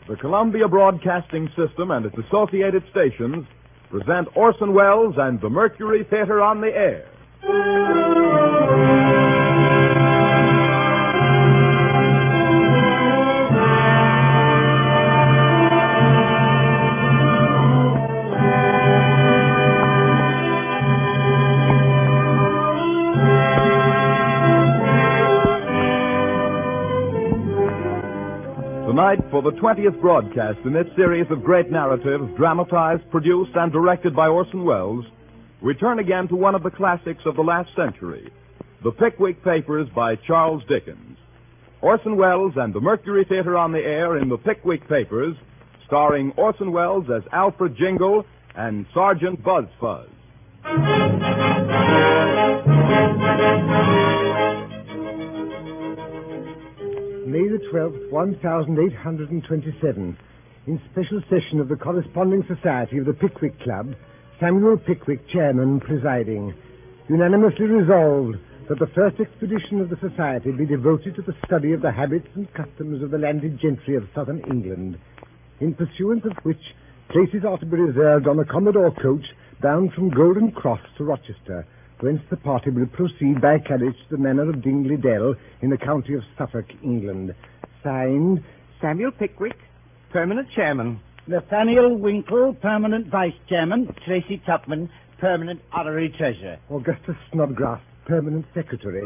The Columbia Broadcasting System and its associated stations present Orson Welles and the Mercury Theater on the Air. Tonight, for the 20th broadcast in this series of great narratives dramatized, produced, and directed by Orson Welles, we turn again to one of the classics of the last century, The Pickwick Papers by Charles Dickens. Orson Welles and the Mercury Theater on the Air in The Pickwick Papers, starring Orson Welles as Alfred Jingle and Sergeant Buzz Fuzz. May the 12th, 1827. In special session of the Corresponding Society of the Pickwick Club, Samuel Pickwick, chairman, presiding. Unanimously resolved that the first expedition of the society be devoted to the study of the habits and customs of the landed gentry of southern England, in pursuance of which places are to be reserved on a Commodore coach bound from Golden Cross to Rochester, whence the party will proceed by carriage to the manor of Dingley Dell in the county of Suffolk, England. Signed, Samuel Pickwick, permanent chairman. Nathaniel Winkle, permanent vice chairman. Tracy Tupman, permanent honorary treasurer. Augustus Snodgrass, permanent secretary.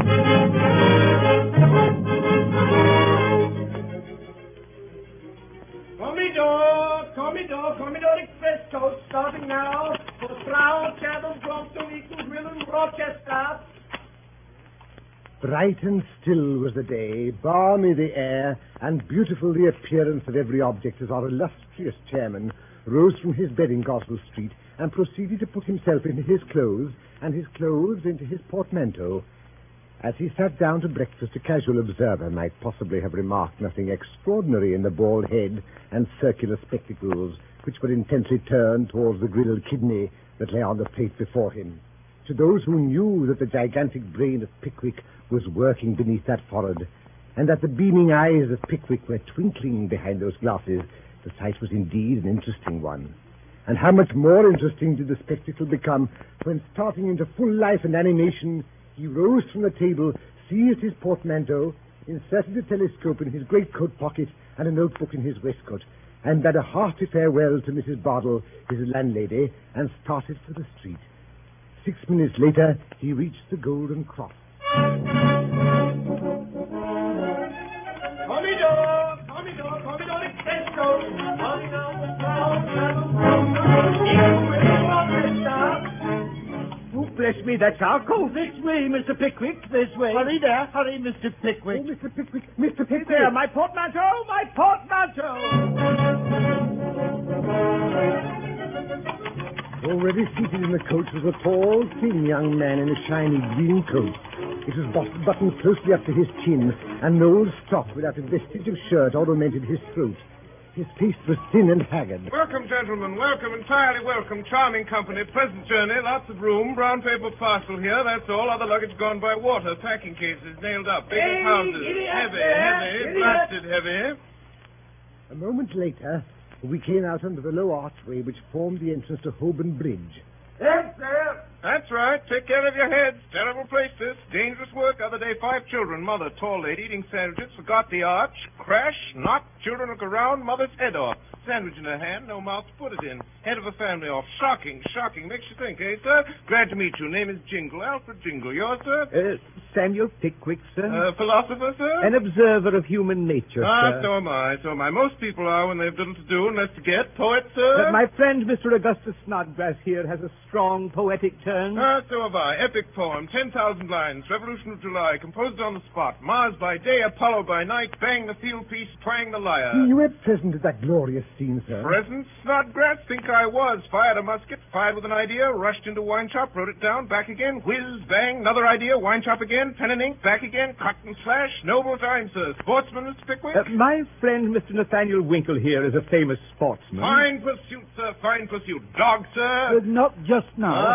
Commodore Express coach starting now for Slough, Chapel, Brompton, Eatonville, and Rochester. Bright and still was the day, balmy the air, and beautiful the appearance of every object as our illustrious chairman rose from his bed in Goswell Street and proceeded to put himself into his clothes and his clothes into his portmanteau. As he sat down to breakfast, a casual observer might possibly have remarked nothing extraordinary in the bald head and circular spectacles, which were intently turned towards the grilled kidney that lay on the plate before him. To those who knew that the gigantic brain of Pickwick was working beneath that forehead, and that the beaming eyes of Pickwick were twinkling behind those glasses, the sight was indeed an interesting one. And how much more interesting did the spectacle become when, starting into full life and animation, he rose from the table, seized his portmanteau, inserted a telescope in his greatcoat pocket and a notebook in his waistcoat, and bade a hearty farewell to Mrs. Bardell, his landlady, and started for the street. 6 minutes later, he reached the Golden Cross. Commodore Express coach starting now for Slough, Chapel, Bless me, that's our coach. This way, Mr. Pickwick, this way. Hurry there. Hurry, Mr. Pickwick. Oh, Mr. Pickwick, Mr. Pickwick. There, my portmanteau, my portmanteau. Already seated in the coach was a tall, thin young man in a shiny green coat. It was buttoned closely up to his chin, and no old stock without a vestige of shirt ornamented his throat. His face was thin and haggard. Welcome, gentlemen. Welcome, entirely welcome. Charming company. Pleasant journey. Lots of room. Brown paper parcel here. That's all. Other luggage gone by water. Packing cases nailed up. Big houses. Heavy. Blasted heavy. A moment later, we came out under the low archway which formed the entrance to Holborn Bridge. Yes, sir. That's right. Take care of your heads. Terrible place, this. Dangerous work. Other day, 5 children. Mother, tall lady, eating sandwiches. Forgot the arch. Crash. Knock. Children look around. Mother's head off. Sandwich in her hand. No mouth to put it in. Head of a family off. Shocking. Makes you think, eh, sir? Glad to meet you. Name is Jingle. Alfred Jingle. Yours, sir? Samuel Pickwick, sir. Philosopher, sir? An observer of human nature, sir. So am I. Most people are when they've little to do and less to get. Poet, sir? My friend, Mr. Augustus Snodgrass here, has a strong poetic turn. So have I. Epic poem, 10,000 lines, Revolution of July, composed on the spot. Mars by day, Apollo by night, bang the field piece, twang the lyre. You were present at that glorious scene, sir. Present? Snodgrass? Think I was. Fired a musket, fired with an idea, rushed into wine shop, wrote it down, back again, whiz, bang, another idea, wine shop again, pen and ink, back again, cut and slash, noble time, sir. Sportsman, Mr. Pickwick? My friend, Mr. Nathaniel Winkle here, is a famous sportsman. Fine pursuit, sir, fine pursuit. Dog, sir? Not just now. You should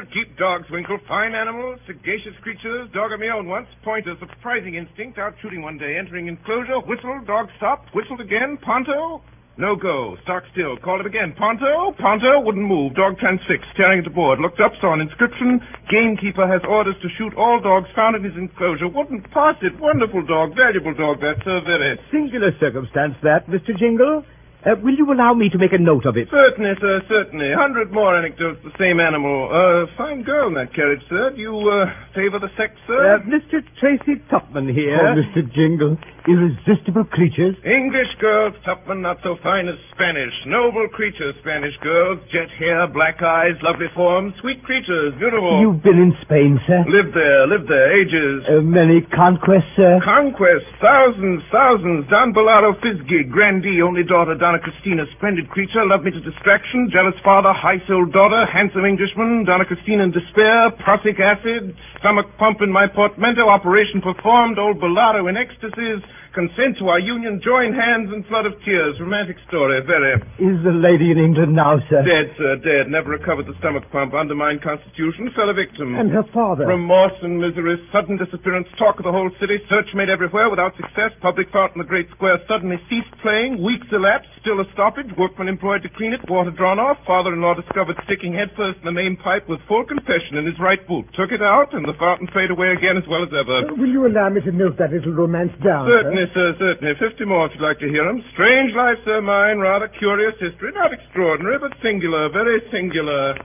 should keep dogs, Winkle. Fine animals, sagacious creatures. Dog of my own once. Pointer, surprising instinct. Out shooting one day. Entering enclosure. Whistle. Dog stopped. Whistled again. Ponto. No go. Stock still. Called it again. Ponto. Ponto. Wouldn't move. Dog transfixed. Staring at the board. Looked up. Saw an inscription. Gamekeeper has orders to shoot all dogs found in his enclosure. Wouldn't pass it. Wonderful dog. Valuable dog, that, sir. Very. Singular circumstance, that, Mr. Jingle. Will you allow me to make a note of it? Certainly, sir, certainly. 100 more anecdotes, the same animal. Fine girl in that carriage, sir. Do you, favor the sex, sir? Mr. Tracy Tupman here. Oh, Mr. Jingle, irresistible creatures. English girls, Tupman, not so fine as Spanish. Noble creatures, Spanish girls. Jet hair, black eyes, lovely forms. Sweet creatures, beautiful. You've been in Spain, sir? Lived there. Ages. Many conquests, sir? Conquests, thousands. Don Bellaro Fisgig, grandee, only daughter, Donna Christina, splendid creature, loved me to distraction, jealous father, high-souled daughter, handsome Englishman, Donna Christina in despair, prussic acid, stomach pump in my portmanteau, operation performed, old Bellaro in ecstasies, consent to our union, join hands and flood of tears. Romantic story, very. Is the lady in England now, sir? Dead, sir, dead. Never recovered the stomach pump, undermined constitution, fell a victim. And her father? Remorse and misery, sudden disappearance, talk of the whole city, search made everywhere without success, public fountain in the great square suddenly ceased playing, weeks elapsed, still a stoppage, workmen employed to clean it, water drawn off, father-in-law discovered sticking headfirst in the main pipe with full confession in his right boot. Took it out, and the fountain faded away again as well as ever. Will you allow me to note that little romance down, Certainly, sir, certainly. 50 more if you'd like to hear them. Strange life, sir, mine. Rather curious history. Not extraordinary, but singular. Very singular.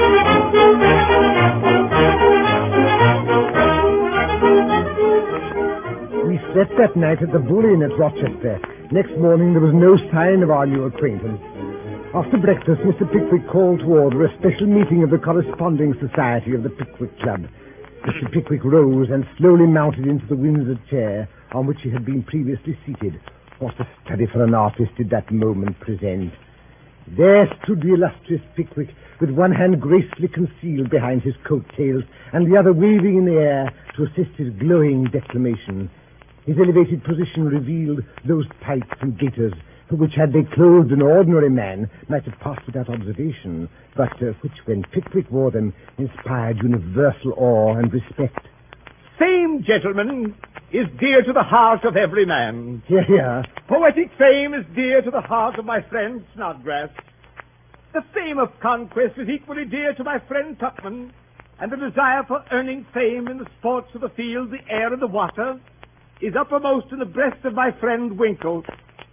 We slept that night at the Bull Inn at Rochester. Next morning there was no sign of our new acquaintance. After breakfast, Mr. Pickwick called to order a special meeting of the Corresponding Society of the Pickwick Club. Mr. Pickwick rose and slowly mounted into the Windsor chair on which he had been previously seated. What a study for an artist did that moment present. There stood the illustrious Pickwick, with one hand gracefully concealed behind his coat tails and the other waving in the air to assist his glowing declamation. His elevated position revealed those tights and gaiters which, had they clothed an ordinary man, might have passed without observation, but which, when Pickwick wore them, inspired universal awe and respect. Fame, gentlemen, is dear to the heart of every man. Hear, hear. Poetic fame is dear to the heart of my friend Snodgrass. The fame of conquest is equally dear to my friend Tupman, and the desire for earning fame in the sports of the field, the air, and the water is uppermost in the breast of my friend Winkle.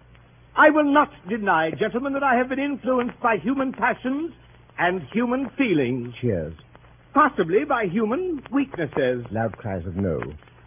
I will not deny, gentlemen, that I have been influenced by human passions and human feelings. Cheers. Possibly by human weaknesses. Loud cries of no.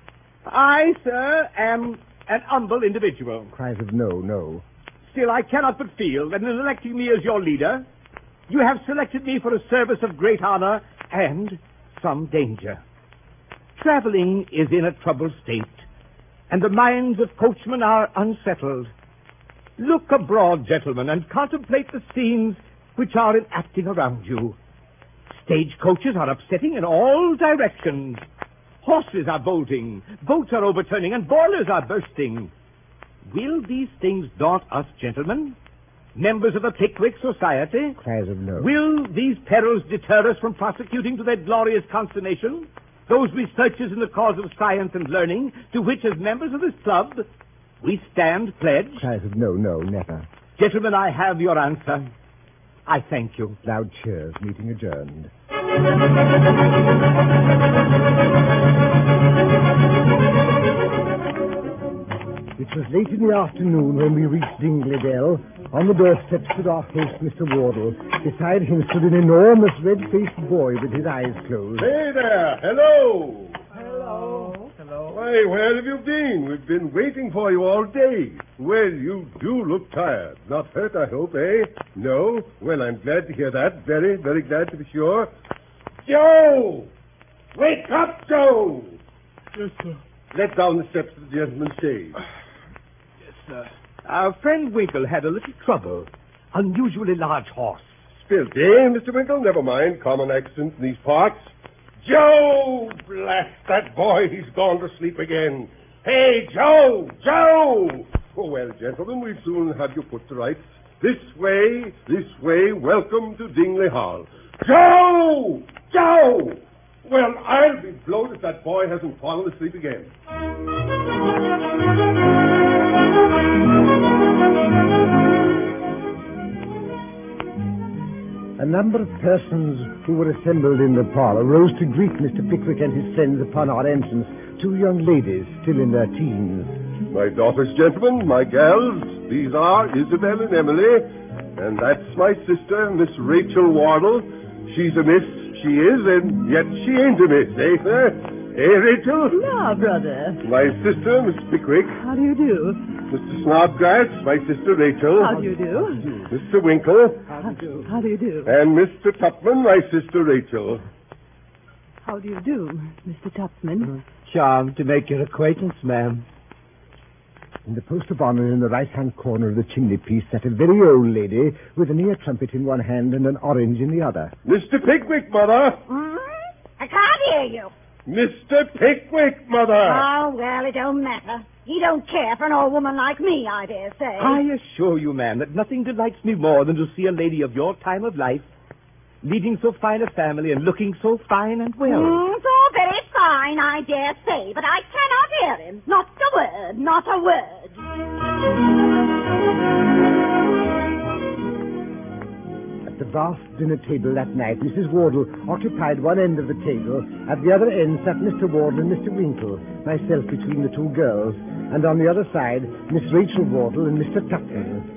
I, sir, am an humble individual. Cries of no, no. Still, I cannot but feel that in electing me as your leader, you have selected me for a service of great honor and some danger. Traveling is in a troubled state, and the minds of coachmen are unsettled. Look abroad, gentlemen, and contemplate the scenes which are enacting around you. Stagecoaches are upsetting in all directions. Horses are bolting, boats are overturning, and boilers are bursting. Will these things daunt us, gentlemen, members of the Pickwick Society? Cries of no. Will these perils deter us from prosecuting to their glorious consummation those researches in the cause of science and learning to which, as members of this club, we stand pledged? Cries of no, no, never. Gentlemen, I have your answer. I thank you. Loud cheers. Meeting adjourned. It was late in the afternoon when we reached Dingley Dell. On the doorstep stood our host, Mr. Wardle. Beside him stood an enormous red-faced boy with his eyes closed. Hey there! Hello! Hello. Why, where have you been? We've been waiting for you all day. Well, you do look tired. Not hurt, I hope, eh? No? Well, I'm glad to hear that. Very, very glad to be sure. Joe! Wake up, Joe! Yes, sir. Let down the steps to the gentleman's shade. Yes, sir. Our friend Winkle had a little trouble. Unusually large horse. Spilt, eh, Mr. Winkle? Never mind. Common accident in these parts. Joe! Blast that boy. He's gone to sleep again. Hey, Joe! Joe! Oh, well, gentlemen, we'll soon have you put to rights. This way. Welcome to Dingley Hall. Joe! Joe! Well, I'll be blowed if that boy hasn't fallen asleep again. A number of persons who were assembled in the parlor rose to greet Mr. Pickwick and his friends upon our entrance. Two young ladies, still in their teens. My daughters, gentlemen, my gals, these are Isabel and Emily, and that's my sister, Miss Rachel Wardle. She's a miss, she is, and yet she ain't a miss, eh, sir? Eh, Rachel? Now, brother. My sister, Miss Pickwick. How do you do? Mr. Snodgrass, my sister Rachel. How do you do? Mr. Winkle. How do you do? And Mr. Tupman, my sister Rachel. How do you do, Mr. Tupman? Charmed to make your acquaintance, ma'am. In the post of honor in the right-hand corner of the chimney-piece sat a very old lady with an ear trumpet in one hand and an orange in the other. Mr. Pickwick, Mother. I can't hear you. Mr. Pickwick, Mother. Oh, well, it don't matter. He don't care for an old woman like me, I dare say. I assure you, ma'am, that nothing delights me more than to see a lady of your time of life leading so fine a family and looking so fine and well. It's all very fine, I dare say, but I cannot hear him. Not a word, not a word. At the vast dinner table that night, Mrs. Wardle occupied one end of the table. At the other end sat Mr. Wardle and Mr. Winkle, myself between the two girls, and on the other side, Miss Rachel Wardle and Mr. Tupman.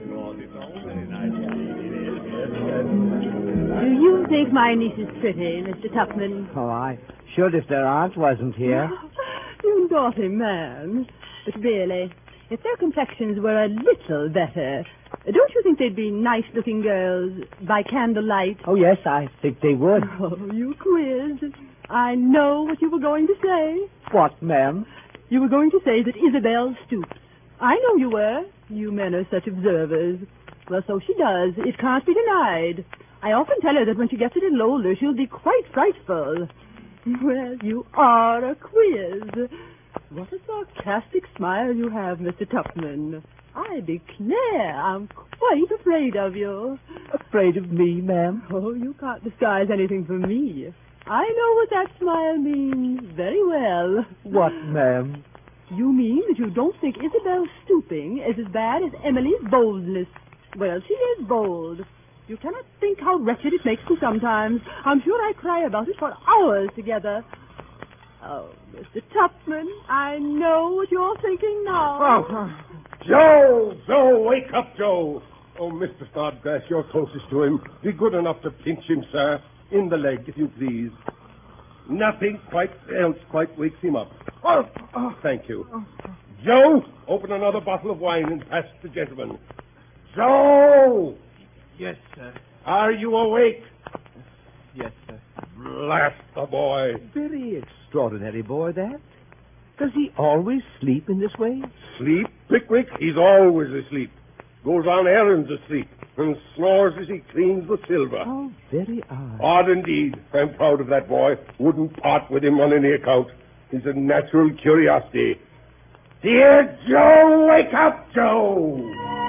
Do you think my niece is pretty, Mr. Tupman? Oh, I should if their aunt wasn't here. You naughty man. But really, if their complexions were a little better, don't you think they'd be nice-looking girls by candlelight? Oh, yes, I think they would. Oh, you quiz. I know what you were going to say. What, ma'am? You were going to say that Isabel stoops. I know you were. You men are such observers. Well, so she does. It can't be denied. I often tell her that when she gets a little older, she'll be quite frightful. Well, you are a quiz. What a sarcastic smile you have, Mr. Tupman. I declare I'm quite afraid of you. Afraid of me, ma'am? Oh, you can't disguise anything from me. I know what that smile means very well. What, ma'am? You mean that you don't think Isabel's stooping is as bad as Emily's boldness. Well, she is bold. You cannot think how wretched it makes me sometimes. I'm sure I cry about it for hours together. Oh, Mr. Tupman, I know what you're thinking now. Oh, Joe, wake up, Joe. Oh, Mr. Snodgrass, you're closest to him. Be good enough to pinch him, sir. In the leg, if you please. Nothing else quite wakes him up. Oh, thank you. Joe, open another bottle of wine and pass it to the gentleman. Joe! Yes, sir. Are you awake? Yes, sir. Blast the boy. Very extraordinary boy, that. Does he always sleep in this way? Sleep, Pickwick? He's always asleep. Goes on errands asleep and snores as he cleans the silver. How very odd. Odd indeed. I'm proud of that boy. Wouldn't part with him on any account. He's a natural curiosity. Dear Joe, wake up, Joe!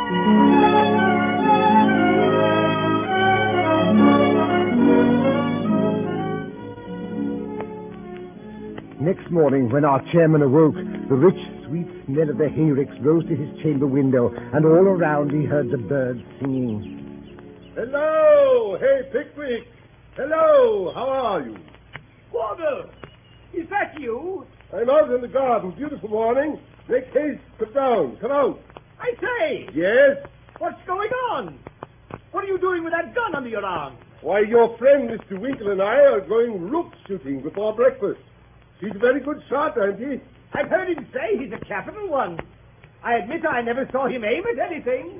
Next morning, when our chairman awoke, the rich, sweet smell of the hayricks rose to his chamber window, and all around he heard the birds singing. Hello! Hey, Pickwick! Hello! How are you? Wardle, is that you? I'm out in the garden. Beautiful morning. Make haste. Come down. Come out. I say, Yes? what's going on? What are you doing with that gun under your arm? Why, your friend Mr. Winkle and I are going rook shooting before breakfast. He's a very good shot, ain't he? I've heard him say he's a capital one. I admit I never saw him aim at anything.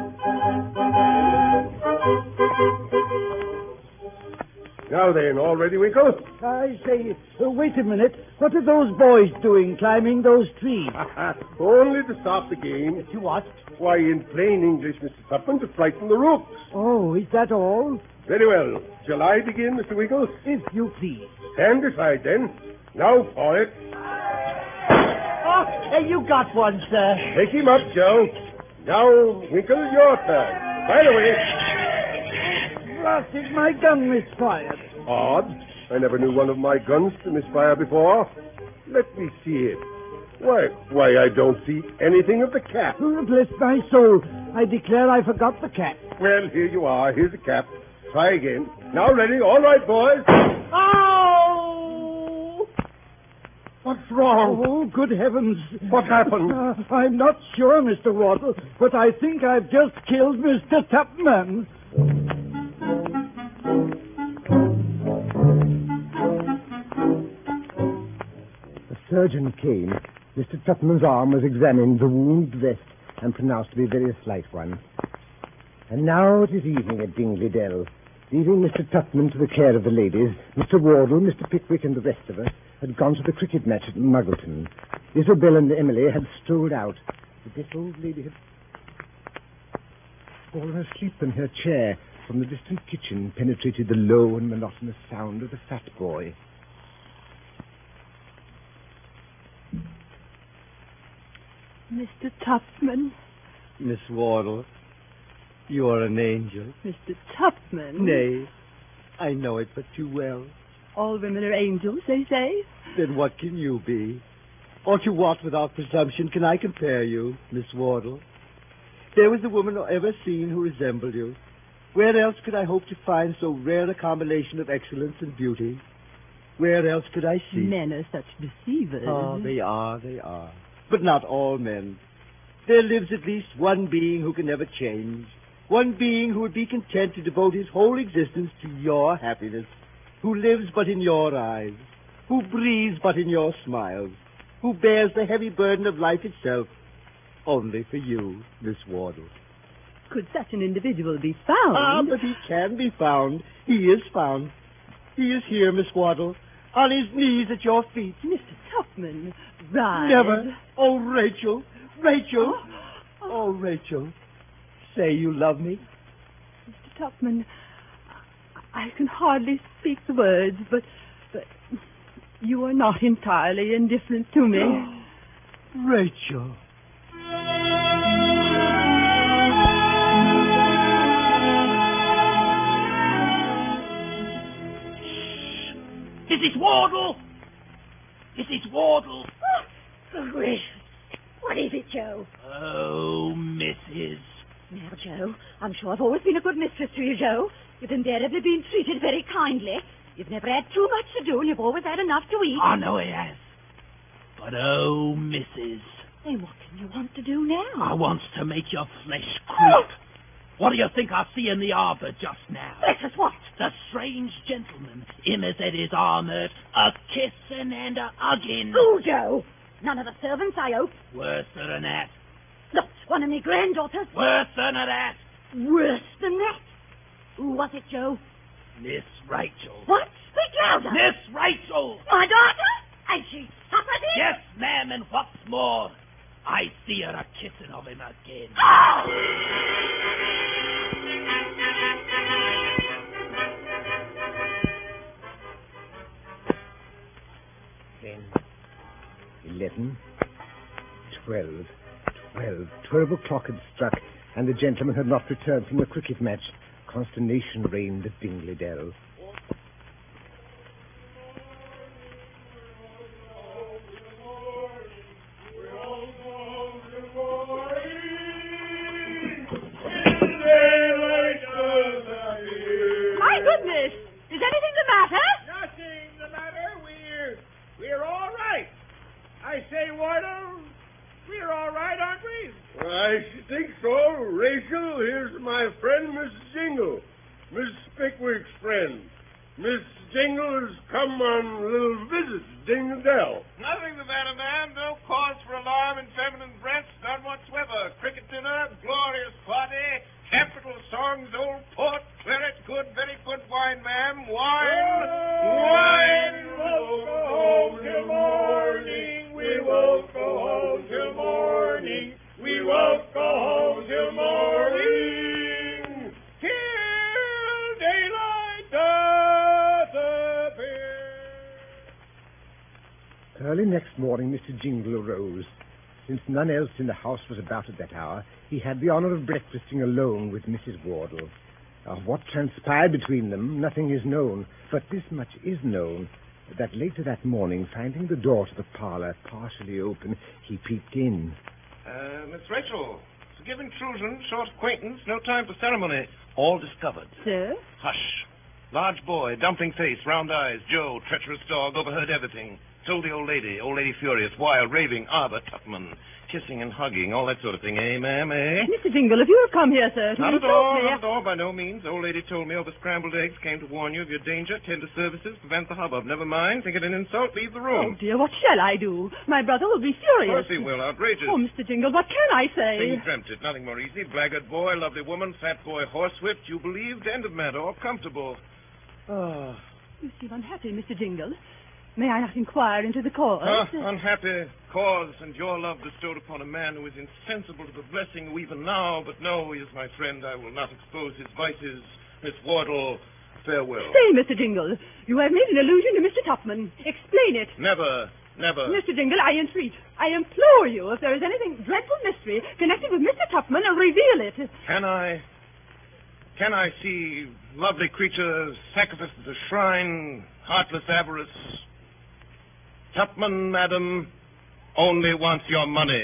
Now then, all ready, Winkle? I say, wait a minute. What are those boys doing climbing those trees? Only to stop the game. To what? Why, in plain English, Mr. Tupman, to frighten the rooks. Oh, is that all? Very well. Shall I begin, Mr. Winkle? If you please. Stand aside, then. Now for it. Oh, hey, you got one, sir. Take him up, Joe. Now, Winkle, your turn. By the way. blasted, my gun misfired. Odd. I never knew one of my guns to misfire before. Let me see it. Why, I don't see anything of the cap. Oh, bless my soul. I declare I forgot the cap. Well, here you are. Here's the cap. Try again. Now ready. All right, boys. Ow! What's wrong? Oh, good heavens. What happened? I'm not sure, Mr. Wardle, but I think I've just killed Mr. Tupman. The surgeon came. Mr. Tupman's arm was examined, the wound dressed, and pronounced to be a very slight one. And now it is evening at Dingley Dell. Leaving Mr. Tupman to the care of the ladies, Mr. Wardle, Mr. Pickwick, and the rest of us had gone to the cricket match at Muggleton. Isabel and Emily had strolled out. The deaf old lady had fallen asleep in her chair. From the distant kitchen penetrated the low and monotonous sound of the fat boy. Mr. Tupman. Miss Wardle, you are an angel. Mr. Tupman. Nay, I know it but too well. All women are angels, they say. Then what can you be? Or to what, without presumption, can I compare you, Miss Wardle? There was a woman ever seen who resembled you. Where else could I hope to find so rare a combination of excellence and beauty? Where else could I see? Men are such deceivers. Oh, they are. But not all men. There lives at least one being who can never change. One being who would be content to devote his whole existence to your happiness. Who lives but in your eyes. Who breathes but in your smiles. Who bears the heavy burden of life itself. Only for you, Miss Wardle. Could such an individual be found? Ah, but he can be found. He is found. He is here, Miss Wardle, on his knees at your feet. Mr. Tupman, rise. Never. Oh, Rachel. Rachel. Oh, Rachel. Say you love me. Mr. Tupman, I can hardly speak the words, but you are not entirely indifferent to me. Rachel. Mrs. Wardle! Mrs. Wardle! Oh, gracious. What is it, Joe? Oh, Mrs. Now, Joe, I'm sure I've always been a good mistress to you, Joe. You've invariably been treated very kindly. You've never had too much to do, and you've always had enough to eat. I know he has. But, oh, Mrs. Then what can you want to do now? I wants to make your flesh creep. What do you think I see in the arbor just now? Bless us, what? The strange gentleman, him as had his armor, a-kissing and a-hugging. Oh, Joe. None of the servants, I hope. Worse than that. Not one of my granddaughters. Worse than that. Worse than that. Who was it, Joe? Miss Rachel. What? Speak louder. Miss Rachel. My daughter? And she suffered it? Yes, ma'am, and what's more, I see her a-kissing of him again. Oh! Then 11, 12. 12 o'clock had struck, and the gentleman had not returned from the cricket match. Consternation reigned at Dingley Dell. My goodness! Is anything the matter? Nothing the matter. We're all right. I say, Wardle, we're all right, aren't we? I should think so. Rachel, here's my friend, Miss Jingle. Miss Pickwick's friend. Miss Jingle has come on a little visit to Dingley Dell. Nothing the matter, ma'am. No cause for alarm in feminine breasts, none whatsoever. Cricket dinner, glorious party, capital songs, old port, claret, good, very good wine, ma'am. Wine, wine. We won't go home till morning. We won't go home till morning. We won't go home till morning. Till daylight doth appear. Early next morning, Mr. Jingle arose. Since none else in the house was about at that hour, he had the honor of breakfasting alone with Mrs. Wardle. Of what transpired between them, nothing is known. But this much is known, that later that morning, finding the door to the parlor partially open, he peeped in. Miss Rachel, forgive intrusion, short acquaintance, no time for ceremony. All discovered. Sir? Hush. Large boy, dumpling face, round eyes, Joe, treacherous dog, overheard everything. Told the old lady furious, wild, raving, Arbor Tupman, kissing and hugging, all that sort of thing, eh, ma'am, eh? Mr. Jingle, if you have come here, sir, to Not at insult all, me... not at all, by no means. Old lady told me over scrambled eggs, came to warn you of your danger, tender services, prevent the hubbub. Never mind, think it an insult, leave the Oh, room. dear, what shall I do? My brother will be Of furious. course he will, outrageous. Oh, Mr. Jingle, what can I say? Thing dreamt it, nothing more easy. Blackguard boy, lovely woman, fat boy, horsewhipped. You believed, end of matter, all comfortable. Ah. You seem unhappy, Mr. Jingle. May I not inquire into the cause? Unhappy cause and your love bestowed upon a man who is insensible to the blessing who even now, but no, he is my friend. I will not expose his vices. Miss Wardle, farewell. Say, Mr. Jingle, you have made an allusion to Mr. Tupman. Explain it. Never. Mr. Jingle, I entreat, I implore you, if there is anything dreadful mystery connected with Mr. Tupman, reveal it. Can I see lovely creatures sacrificed at the shrine, heartless avarice? Tupman, madam, only wants your money.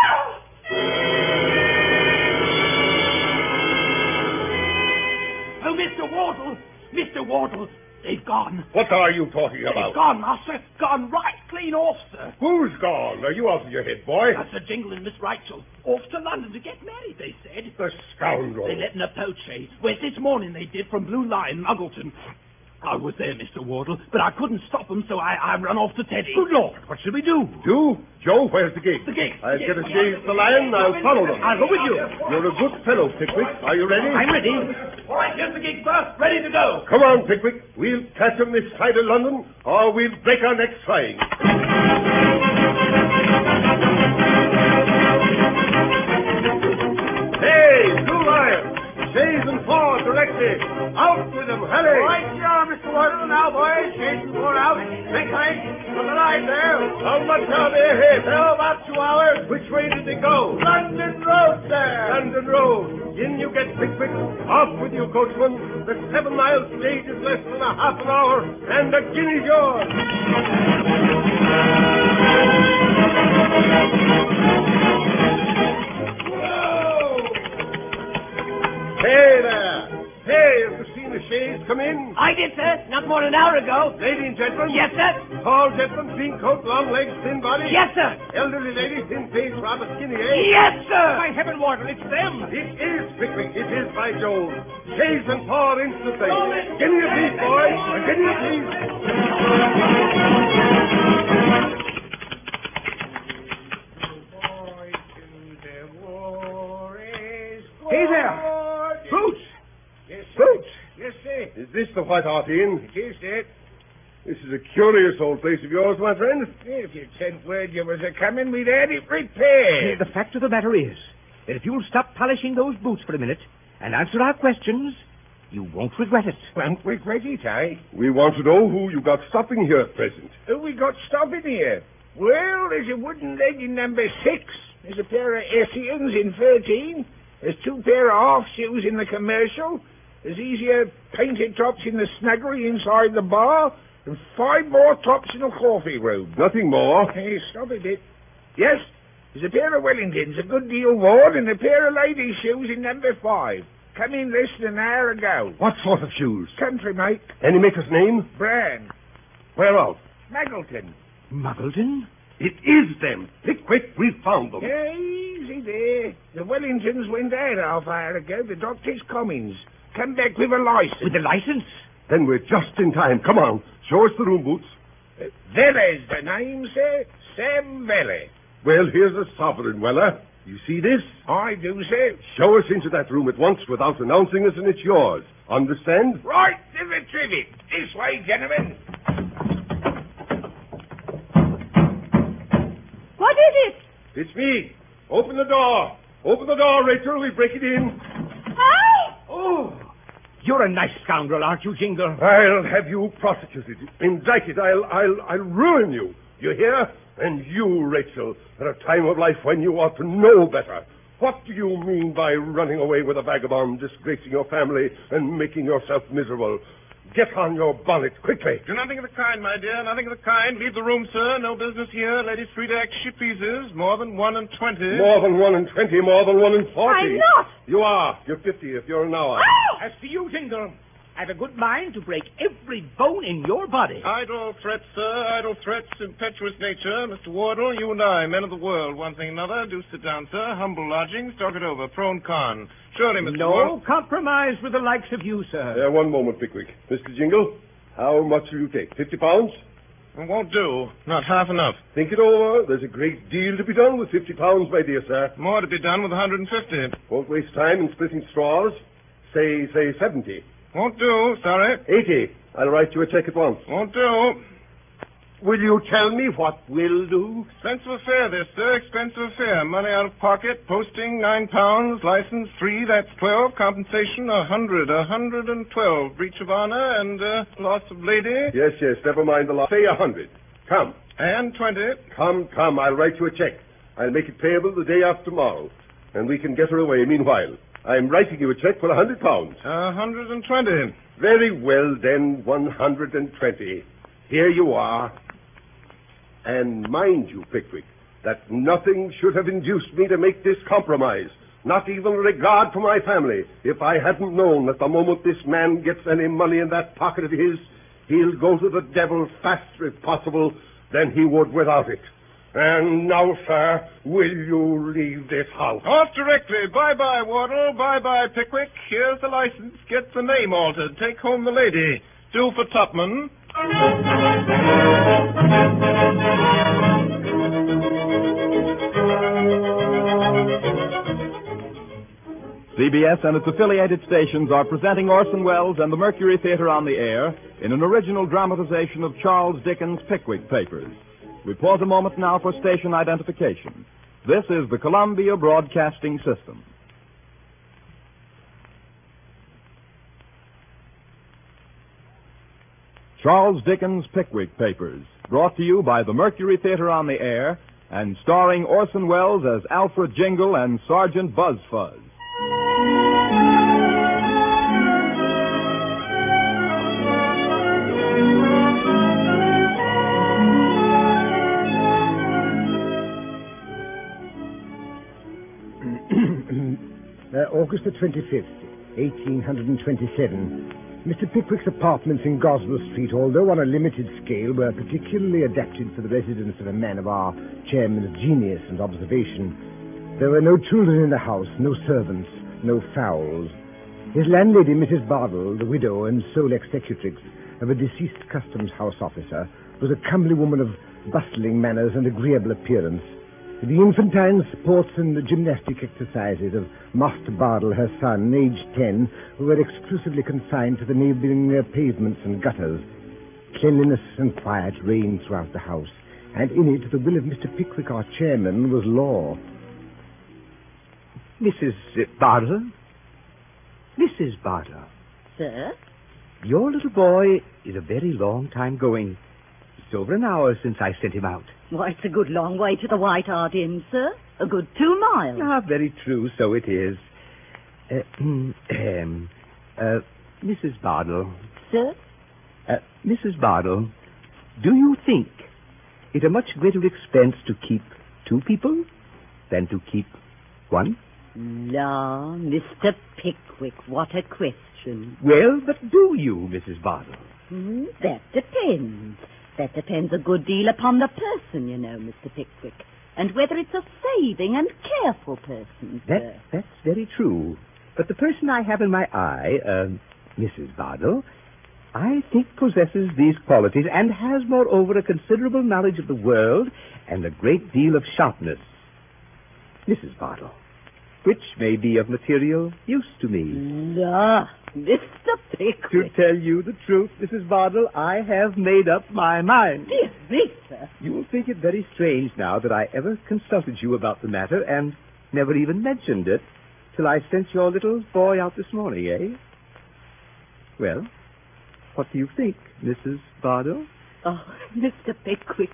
Oh, Mr. Wardle, they've gone. What are you talking They've about? gone, master. Gone right clean off, sir. Who's gone? Are you out of your head, boy? That's Sir Jingle and Miss Rachel. Off to London to get married, they said. The scoundrel. They let in a poach, West this morning they did from Blue Lion, Muggleton. I was there, Mr. Wardle, but I couldn't stop them, so I run off to Teddy. Good Lord, what should we do? Do? Joe, where's the gate? The gate. I'll get a chaise to the lion, I'll follow them. I'll go with you. You're a good fellow, Pickwick. Are you ready? I'm ready. All right, here's the gate, sir. Ready to go. Come on, Pickwick. We'll catch 'em this side of London, or we'll break our necks trying. Hey, Blue Lion! Chaise and four directly. Out with them, hurry! Right you are, Mr. Wardle. Now, boys, chase the four out. Big height from the line there. How much are they ahead? Oh, about 2 hours. Which way did they go? London Road, sir. London Road. In you get, Pickwick. Off with you, coachman. The 7-mile stage is less than a half an hour, and the guinea's yours. Hey there! Hey, have you seen the chaise come in? I did, sir. Not more than an hour ago. Lady and gentleman? Yes, sir. Tall gentleman, clean coat, long legs, thin body? Yes, sir. Elderly lady, thin face, rather skinny, eh? Yes, sir. By heaven, Wardle, it's them. It is, Pickwick. It is, by Jove. Chaise and four instantly. Give me a piece, boys. Give me a piece. Hey there. Boots. Yes, sir. Boots. Yes, sir. Is this the White Hart Inn? It is, sir. This is a curious old place of yours, my friend. If you'd sent word you was a-coming, we'd had it repaired. The fact of the matter is that if you'll stop polishing those boots for a minute and answer our questions, you won't regret it. Won't regret it, eh? We want to know who you got stopping here at present. Who we got stopping here? Well, there's a wooden leg in number 6. There's a pair of Essians in 13. There's 2 pair of half shoes in the commercial. There's easier painted tops in the snuggery inside the bar. And 5 more tops in the coffee room. Nothing more. Hey, stop a bit. Yes, there's a pair of Wellingtons, a good deal worn, and a pair of ladies' shoes in number 5. Come in less than an hour ago. What sort of shoes? Country make. Any maker's name? Brand. Where of? Muggleton. Muggleton? It is them. Pickwick, we found them. Yeah, easy there. The Wellingtons went out half hour ago. The doctor's Cummings. Come back with a license. With the license? Then we're just in time. Come on. Show us the room, Boots. Velle's the name, sir. Sam Velle. Well, here's a sovereign, Weller. You see this? I do, sir. Show us into that room at once without announcing us, and it's yours. Understand? Right to the trivet. This way, gentlemen. What is it? It's me. Open the door. Open the door, Rachel. We'll break it in. Oh, you're a nice scoundrel, aren't you, Jingle? I'll have you prosecuted. Indicted. I'll ruin you. You hear? And you, Rachel, at a time of life when you ought to know better. What do you mean by running away with a vagabond, disgracing your family, and making yourself miserable? Get on your bonnet, quickly. Do nothing of the kind, my dear, nothing of the kind. Leave the room, sir. No business here. Ladies free to act shippeases. More than 1 in 20. More than 1 in 20, more than 1 in 40. I'm not. You are. You're 50 if you're an hour. As for you, Jingle, I've a good mind to break every bone in your body. Idle threats, sir, idle threats, impetuous nature. Mr. Wardle, you and I, men of the world, one thing another. Do sit down, sir. Humble lodgings, talk it over. Pro and con. Surely, Mr. Wardle. No compromise with the likes of you, sir. One moment, Pickwick. Mr. Jingle, how much will you take? 50 pounds? It won't do. Not half enough. Think it over. There's a great deal to be done with 50 pounds, my dear sir. More to be done with 150. Won't waste time in splitting straws. Say 70. Won't do, sorry. 80. I'll write you a check at once. Won't do. Will you tell me what will do? Expensive affair, this, sir. Expensive affair. Money out of pocket, posting, £9, license, 3, that's 12, compensation, 100, 112, breach of honor, and, loss of lady. Yes, never mind the loss. Say 100. Come. And 20. Come, I'll write you a check. I'll make it payable the day after tomorrow, and we can get her away meanwhile. I'm writing you a check for 100 pounds. 120. Very well, then, 120. Here you are. And mind you, Pickwick, that nothing should have induced me to make this compromise. Not even regard for my family. If I hadn't known that the moment this man gets any money in that pocket of his, he'll go to the devil faster, if possible, than he would without it. And now, sir, will you leave this house? Off directly. Bye-bye, Wardle. Bye-bye, Pickwick. Here's the license. Get the name altered. Take home the lady. Do for Tupman. CBS and its affiliated stations are presenting Orson Welles and the Mercury Theater on the air in an original dramatization of Charles Dickens' Pickwick Papers. We pause a moment now for station identification. This is the Columbia Broadcasting System. Charles Dickens' Pickwick Papers, brought to you by the Mercury Theater on the air and starring Orson Welles as Alfred Jingle and Sergeant Buzz Fuzz. August the 25th, 1827. Mr. Pickwick's apartments in Goswell Street, although on a limited scale, were particularly adapted for the residence of a man of our chairman's genius and observation. There were no children in the house, no servants, no fowls. His landlady, Mrs. Bardell, the widow and sole executrix of a deceased customs house officer, was a comely woman of bustling manners and agreeable appearance. The infantine sports and the gymnastic exercises of Master Bardell, her son, aged 10, were exclusively confined to the neighboring pavements and gutters. Cleanliness and quiet reigned throughout the house, and in it the will of Mr. Pickwick, our chairman, was law. Mrs. Bardell? Mrs. Bardell. Sir? Your little boy is a very long time going. It's over an hour since I sent him out. Why, it's a good long way to the White Hart Inn, sir. A good 2 miles. Ah, very true, so it is. Mrs. Bardell. Sir? Mrs. Bardell, do you think it a much greater expense to keep 2 people than to keep 1? La, Mr. Pickwick, what a question. Well, but do you, Mrs. Bardell? That depends. That depends a good deal upon the person, you know, Mr. Pickwick, and whether it's a saving and careful person, sir. That's very true. But the person I have in my eye, Mrs. Bardell, I think possesses these qualities and has, moreover, a considerable knowledge of the world and a great deal of sharpness. Mrs. Bardell, which may be of material use to me. La, Mr. Pickwick. To tell you the truth, Mrs. Bardell, I have made up my mind. Dear me, sir. You will think it very strange now that I ever consulted you about the matter and never even mentioned it till I sent your little boy out this morning, eh? Well, what do you think, Mrs. Bardell? Oh, Mr. Pickwick,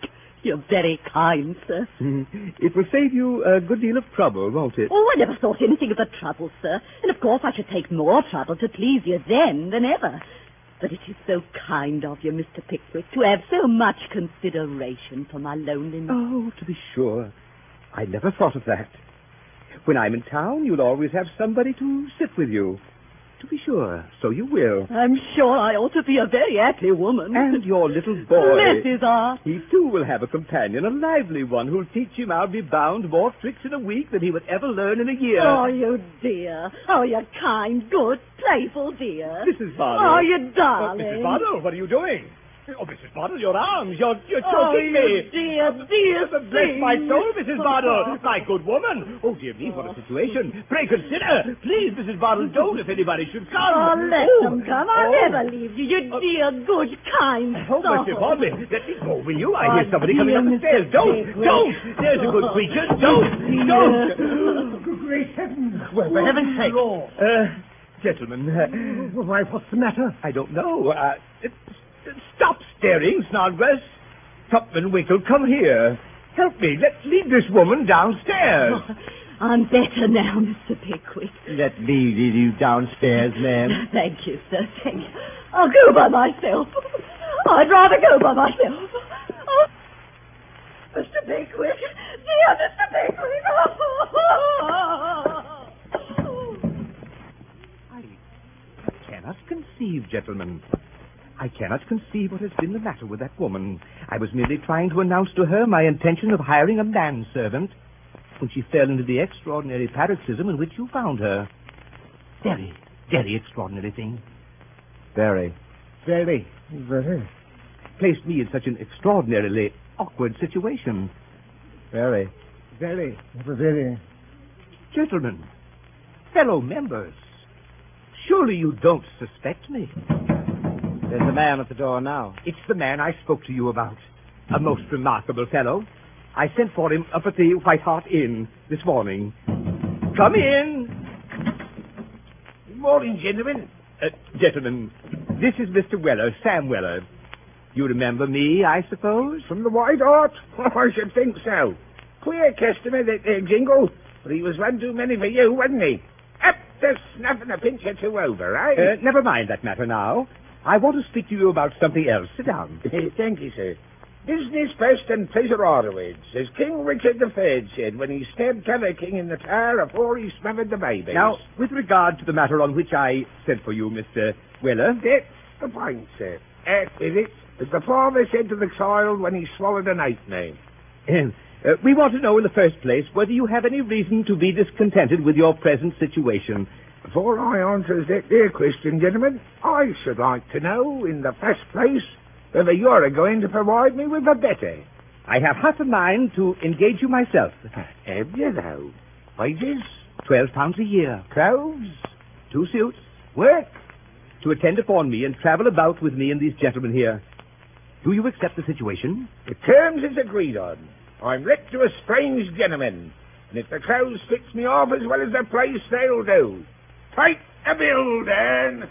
You're very kind, sir. It will save you a good deal of trouble, won't it? Oh, I never thought anything of the trouble, sir. And of course I should take more trouble to please you then than ever. But it is so kind of you, Mr. Pickwick, to have so much consideration for my loneliness. Oh, to be sure. I never thought of that. When I'm in town, you'll always have somebody to sit with you. To be sure, so you will. I'm sure I ought to be a very happy woman. And your little boy. Bless his heart. He, too, will have a companion, a lively one, who'll teach him, I'll be bound, more tricks in a week than he would ever learn in a year. Oh, you dear. Oh, you kind, good, playful dear. Mrs. Bardell. Oh, you darling. Mrs. Bardell, what are you doing? Oh, Mrs. Bardell, your arms. You're Oh, choking you me. dear, dear Bless my thing. soul, Mrs. Bardell. My good woman. Oh, dear me, what a situation. Pray consider. Please, Mrs. Bardell, don't if anybody should come. Oh, let them come. I'll never leave you. You dear, good, kind Oh, soul. Mr. Bardell, let me go, will you? I Oh, hear somebody coming dear up the Mr. stairs. Don't. Pickwick. There's a good creature. Don't. Great heavens! Well, for heaven's sake. Gentlemen. Why, what's the matter? I don't know. Stop staring, Snodgrass. Tupman Winkle, come here. Help me. Let's lead this woman downstairs. I'm better now, Mr. Pickwick. Let me lead you downstairs, ma'am. Thank you, sir. Thank you. I'll go by myself. I'd rather go by myself. Oh, Mr. Pickwick. Dear Mr. Pickwick. I cannot conceive, gentlemen. I cannot conceive what has been the matter with that woman. I was merely trying to announce to her my intention of hiring a manservant when she fell into the extraordinary paroxysm in which you found her. Very, very extraordinary thing. Very. Very. Placed me in such an extraordinarily awkward situation. Very. Very. Very. Gentlemen, fellow members, surely you don't suspect me. There's a man at the door now. It's the man I spoke to you about. A most remarkable fellow. I sent for him up at the White Hart Inn this morning. Come in. Good morning, gentlemen. Gentlemen, this is Mr. Weller, Sam Weller. You remember me, I suppose? From the White Hart? Oh, I should think so. Queer customer, that there Jingle. But he was one too many for you, wasn't he? Up to snuffing a pinch or two over, eh? Never mind that matter now. I want to speak to you about something else. Sit down. Thank you, sir. Business first and pleasure afterwards, as King Richard III said when he stabbed t'other king in the tower afore he smothered the babies. Now, with regard to the matter on which I sent for you, Mr. Weller... That's the point, sir. That is it. As the father said to the child when he swallowed an ape name. We want to know in the first place whether you have any reason to be discontented with your present situation. Before I answers that there question, gentlemen, I should like to know, in the first place, whether you're going to provide me with a better. I have half a mind to engage you myself. Have you, though? Wages? £12 a year. Clothes? 2 suits. Work? To attend upon me and travel about with me and these gentlemen here. Do you accept the situation? The terms is agreed on. I'm let to a strange gentleman, and if the clothes fits me off as well as the place, they'll do. Take the bill, Dan.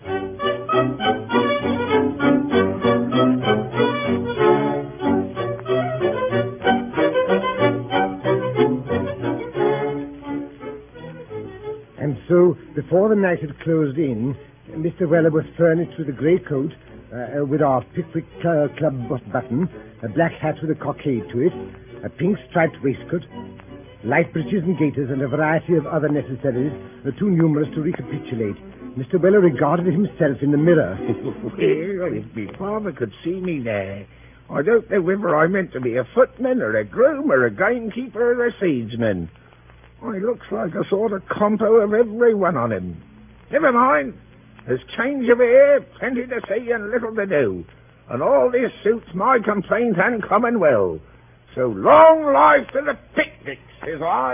And so, before the night had closed in, Mr. Weller was furnished with a grey coat with our Pickwick Club button, a black hat with a cockade to it, a pink striped waistcoat, light breeches and gaiters, and a variety of other necessaries, too numerous to recapitulate. Mr. Weller regarded himself in the mirror. Well, if me father could see me there, I don't know whether I meant to be a footman or a groom or a gamekeeper or a seedsman. I looks like a sort of compo of every one on him. Never mind. There's change of air, plenty to see and little to do. And all this suits my complaint uncommon well. So long life to the picnic, says I.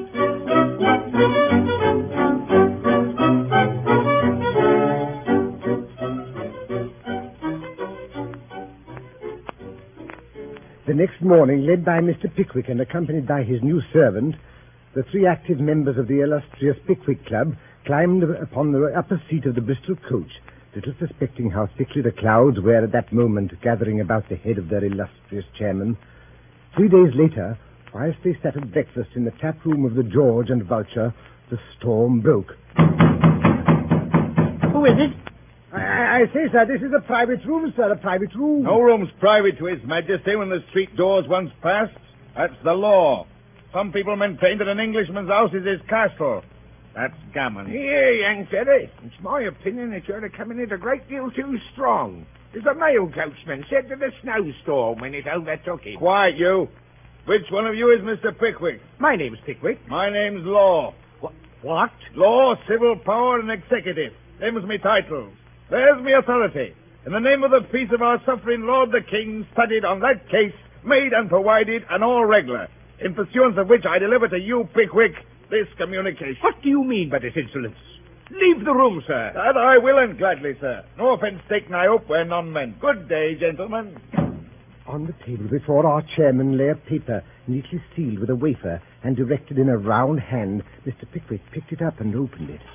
The next morning, led by Mr. Pickwick and accompanied by his new servant, the 3 active members of the illustrious Pickwick Club climbed upon the upper seat of the Bristol coach, little suspecting how thickly the clouds were at that moment gathering about the head of their illustrious chairman, 3 days later, whilst they sat at breakfast in the tap room of the George and Vulture, the storm broke. Who is it? I say, sir, this is a private room, sir, a private room. No room's private to His Majesty when the street door's once passed. That's the law. Some people maintain that an Englishman's house is his castle. That's gammon. Here, young fella. It's my opinion that you're coming in a great deal too strong. As a mail coachman said to the snowstorm when it overtook him. Quiet, you. Which one of you is Mr. Pickwick? My name's Pickwick. My name's Law. What? Law, civil power, and executive. Them's me titles. There's me authority. In the name of the peace of our suffering Lord the King, studied on that case, made and provided, and all regular. In pursuance of which I deliver to you, Pickwick, this communication. What do you mean by this insolence? Leave the room, sir. That I will, and gladly, sir. No offence taken, I hope, we're none men. Good day, gentlemen. On the table before our chairman lay a paper neatly sealed with a wafer and directed in a round hand. Mr. Pickwick picked it up and opened it.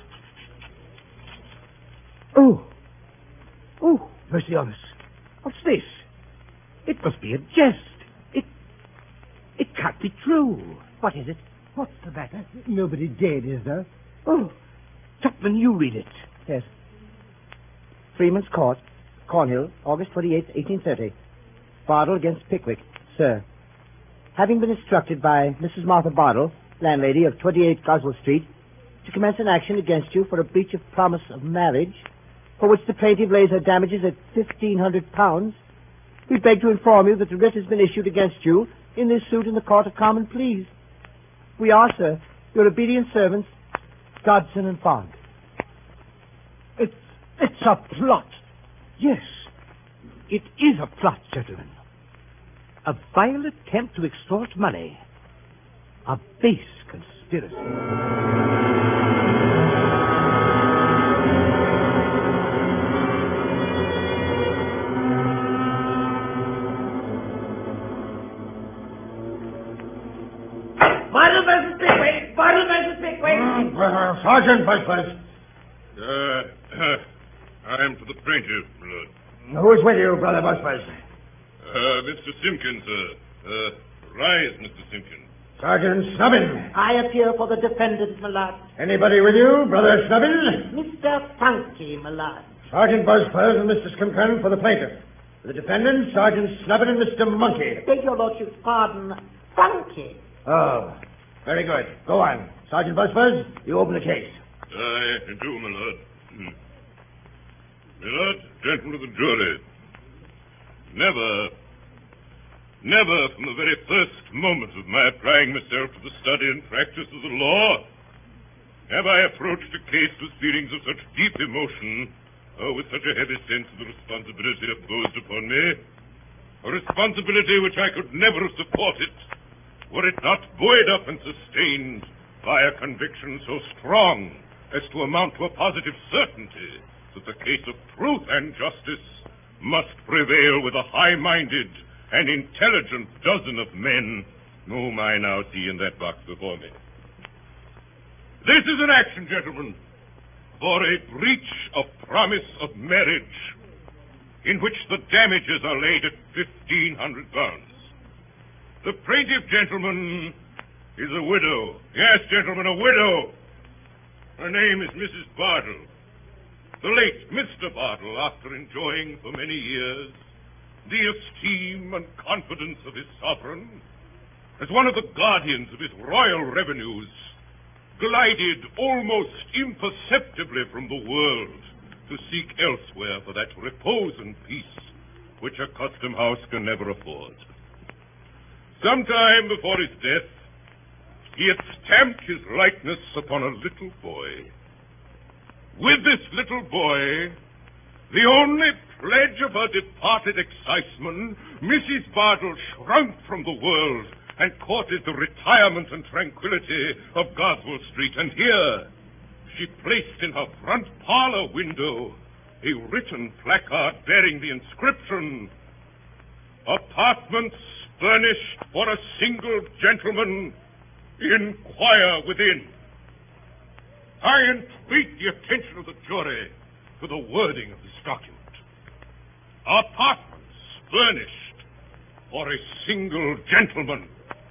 Oh, mercy on us. What's this? It must be a jest. It can't be true. What is it? What's the matter? Nobody dead, is there? Oh, Tupman, you read it. Yes. Freeman's Court, Cornhill, August 28, 1830. Bardell against Pickwick. Sir, having been instructed by Mrs. Martha Bardell, landlady of 28 Goswell Street, to commence an action against you for a breach of promise of marriage, for which the plaintiff lays her damages at £1,500, we beg to inform you that the writ has been issued against you in this suit in the Court of Common Pleas. We are, sir, your obedient servants, Dodson and Fogg. It's a plot. Yes, it is a plot, gentlemen. A vile attempt to extort money. A base conspiracy. Sergeant Busford. I'm for the plaintiff, Lord. Who is with you, Brother Busford? Mr. Simpkins, rise, Mr. Simpkins. Sergeant Snubbin. I appear for the defendant, my lord. Anybody with you, Brother Snubbin? Mr. Funky, my lord. Sergeant Busford and Mr. Sconcan for the plaintiff. For the defendant, Sergeant Snubbin and Mr. Monkey. Beg your lordship's pardon, Funky. Oh, very good. Go on. Sergeant Busford, you open the case. I do, my lord. My lord, gentlemen of the jury, never from the very first moment of my applying myself to the study and practice of the law have I approached a case with feelings of such deep emotion or with such a heavy sense of the responsibility imposed upon me, a responsibility which I could never have supported were it not buoyed up and sustained by a conviction so strong as to amount to a positive certainty that the case of truth and justice must prevail with a high-minded and intelligent dozen of men whom I now see in that box before me. This is an action, gentlemen, for a breach of promise of marriage in which the damages are laid at £1,500. The plaintiff, gentlemen, is a widow. Yes, gentlemen, a widow. Her name is Mrs. Bardell. The late Mr. Bardell, after enjoying for many years the esteem and confidence of his sovereign, as one of the guardians of his royal revenues, glided almost imperceptibly from the world to seek elsewhere for that repose and peace which a custom house can never afford. Some time before his death, he had stamped his likeness upon a little boy. With this little boy, the only pledge of her departed exciseman, Mrs. Bardell shrunk from the world and courted the retirement and tranquility of Goswell Street. And here she placed in her front parlor window a written placard bearing the inscription, "Apartments furnished for a single gentleman. Inquire within." I entreat the attention of the jury to the wording of this document. Apartments furnished or a single gentleman.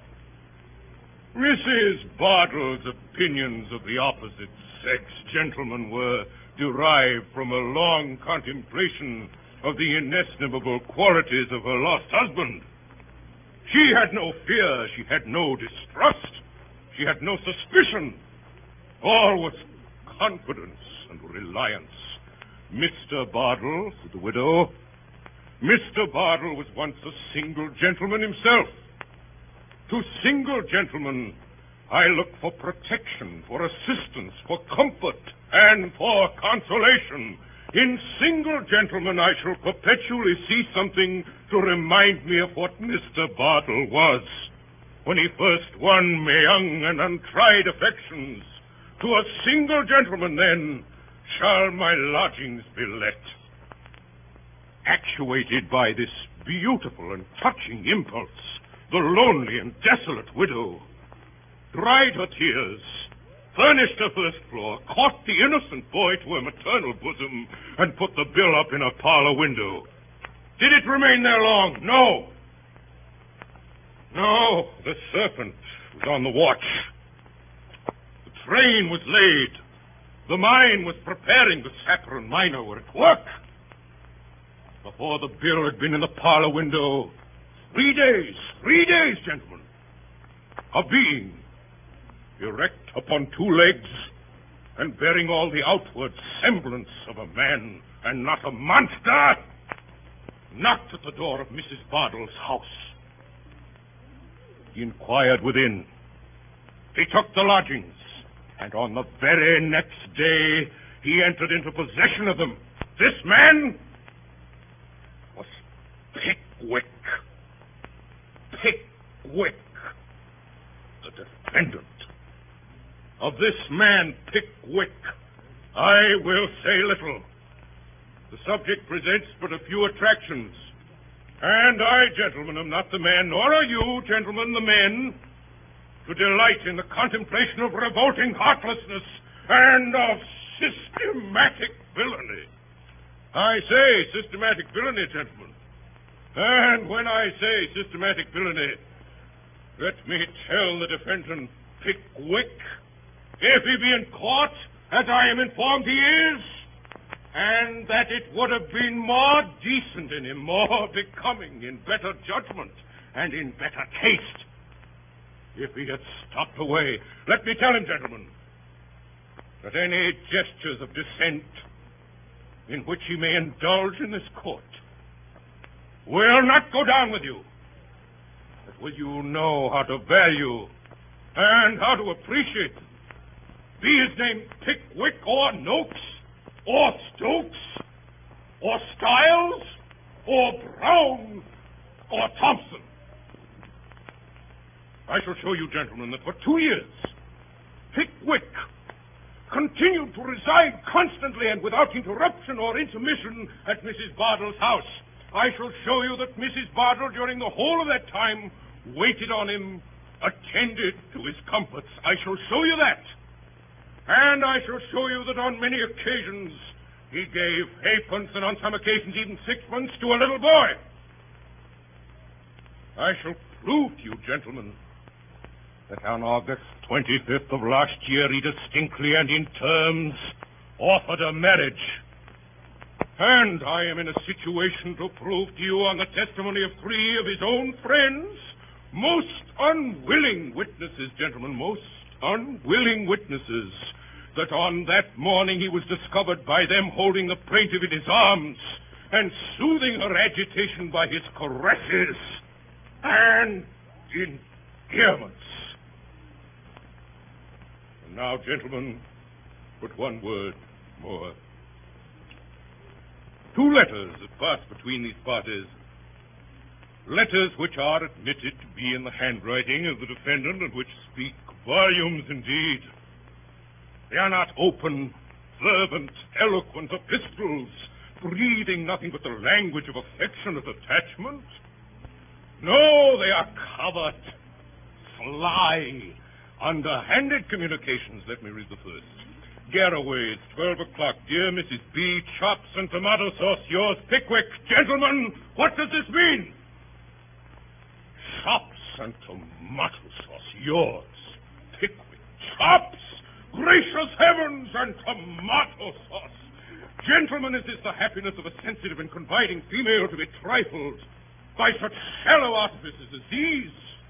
Mrs. Bardell's opinions of the opposite sex, gentlemen, were derived from a long contemplation of the inestimable qualities of her lost husband. She had no fear, she had no distrust, she had no suspicion. All was confidence and reliance. Mr. Bardell, said the widow, Mr. Bardell was once a single gentleman himself. To single gentlemen, I look for protection, for assistance, for comfort, and for consolation. In single gentlemen, I shall perpetually see something to remind me of what Mr. Bardell was when he first won my young and untried affections. To a single gentleman, then, shall my lodgings be let. Actuated by this beautiful and touching impulse, the lonely and desolate widow dried her tears, furnished her first floor, caught the innocent boy to her maternal bosom, and put the bill up in her parlor window. Did it remain there long? No. No, the serpent was on the watch. The train was laid. The mine was preparing. The sapper and miner were at work. Before the bill had been in the parlor window, 3 days, gentlemen. A being, erect upon 2 legs, and bearing all the outward semblance of a man, and not a monster, knocked at the door of Mrs. Bardell's house. He inquired within. He took the lodgings, and on the very next day, he entered into possession of them. This man was Pickwick. Pickwick, the defendant. Of this man, Pickwick, I will say little. The subject presents but a few attractions. And I, gentlemen, am not the man, nor are you, gentlemen, the men, to delight in the contemplation of revolting heartlessness and of systematic villainy. I say systematic villainy, gentlemen. And when I say systematic villainy, let me tell the defendant, Pickwick, if he be in court, as I am informed he is, and that it would have been more decent in him, more becoming, in better judgment, and in better taste, if he had stopped away. Let me tell him, gentlemen, that any gestures of dissent in which he may indulge in this court will not go down with you. But will you know how to value and how to appreciate them? Be his name Pickwick or Noakes or Stokes or Stiles or Brown or Thompson. I shall show you, gentlemen, that for 2 years, Pickwick continued to reside constantly and without interruption or intermission at Mrs. Bardell's house. I shall show you that Mrs. Bardell, during the whole of that time, waited on him, attended to his comforts. I shall show you that. And I shall show you that on many occasions he gave halfpence and on some occasions even sixpence to a little boy. I shall prove to you, gentlemen, that on August 25th of last year he distinctly and in terms offered her marriage. And I am in a situation to prove to you on the testimony of 3 of his own friends, most unwilling witnesses, gentlemen, most unwilling witnesses, that on that morning he was discovered by them holding the plaintiff in his arms and soothing her agitation by his caresses and endearments. And now, gentlemen, but one word more. 2 letters have passed between these parties. Letters which are admitted to be in the handwriting of the defendant and which speak volumes indeed. They are not open, fervent, eloquent epistles, breathing nothing but the language of affectionate attachment. No, they are covert, sly, underhanded communications. Let me read the first. Garraway's, 12 o'clock. Dear Mrs. B., chops and tomato sauce, yours, Pickwick. Gentlemen, what does this mean? chops and tomato sauce. Yours, Pickwick. Chops! Gracious heavens, and tomato sauce! Gentlemen, is this the happiness of a sensitive and confiding female to be trifled by such shallow artifices as these?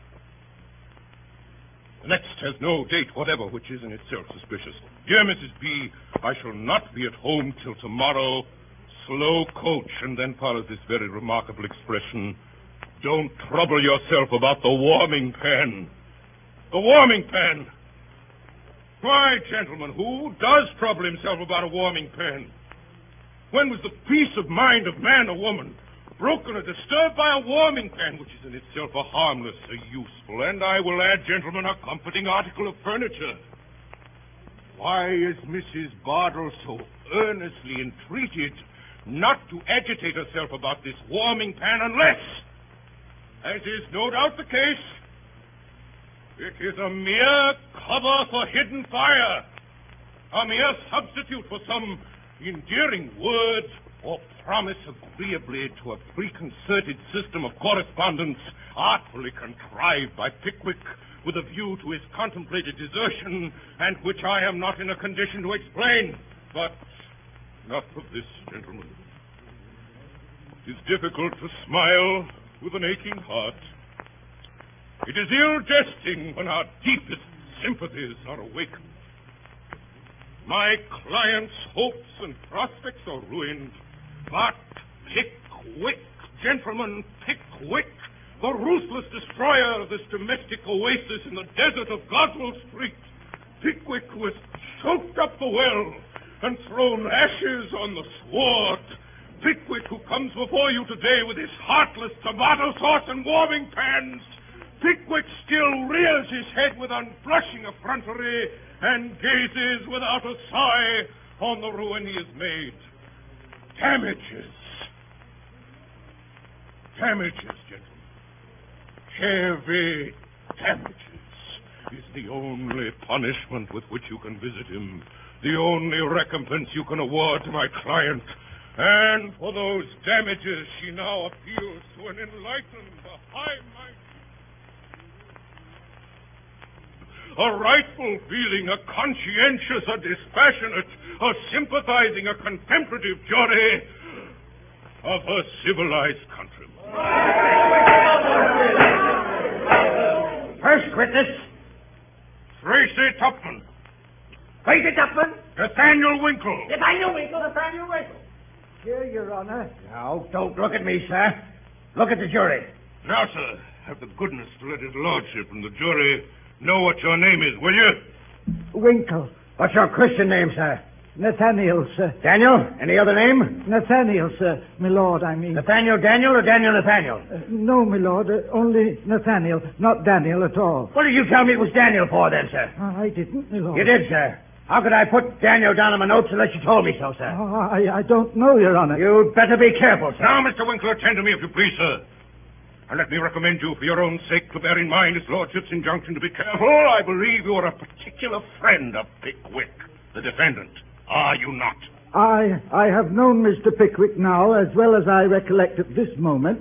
The next has no date whatever, which is in itself suspicious. Dear Mrs. B., I shall not be at home till tomorrow. Slow coach, and then follows this very remarkable expression. Don't trouble yourself about the warming pan. The warming pan! Why, gentlemen, who does trouble himself about a warming pan? When was the peace of mind of man or woman broken or disturbed by a warming pan, which is in itself a harmless, a useful, and I will add, gentlemen, a comforting article of furniture? Why is Mrs. Bardell so earnestly entreated not to agitate herself about this warming pan unless, as is no doubt the case, it is a mere cover for hidden fire, a mere substitute for some endearing word or promise agreeably to a preconcerted system of correspondence artfully contrived by Pickwick with a view to his contemplated desertion, and which I am not in a condition to explain. But enough of this, gentlemen. It is difficult to smile with an aching heart. It is ill jesting when our deepest sympathies are awakened. My client's hopes and prospects are ruined, but Pickwick, gentlemen, Pickwick, the ruthless destroyer of this domestic oasis in the desert of Goswell Street, Pickwick, who has choked up the well and thrown ashes on the sward, Pickwick, who comes before you today with his heartless tomato sauce and warming pans, Pickwick still rears his head with unblushing effrontery and gazes without a sigh on the ruin he has made. Damages. Damages, gentlemen. Heavy damages is the only punishment with which you can visit him, the only recompense you can award to my client. And for those damages, she now appeals to an enlightened, a high-minded, a rightful feeling, a conscientious, a dispassionate, a sympathizing, a contemplative jury of her civilized countrymen. First witness, Tracy Tupman. Tracy Tupman. Nathaniel Winkle. Nathaniel Winkle. Nathaniel Winkle. Here, Your Honor. Now, don't look at me, sir. Look at the jury. Now, sir, have the goodness to let his lordship and the jury know what your name is, will you? Winkle. What's your Christian name, sir? Nathaniel, sir. Daniel? Any other name? Nathaniel, sir. My lord, I mean. Nathaniel Daniel or Daniel Nathaniel? No, my lord. Only Nathaniel, not Daniel at all. What did you tell me it was Daniel for, then, sir? I didn't, my lord. You did, sir. How could I put Daniel down in my notes unless you told me so, sir? I don't know, Your Honor. You'd better be careful, sir. Now, Mr. Winkle, attend to me if you please, sir. And let me recommend you, for your own sake, to bear in mind his lordship's injunction to be careful. I believe you are a particular friend of Pickwick, the defendant. Are you not? I have known Mr. Pickwick now as well as I recollect at this moment.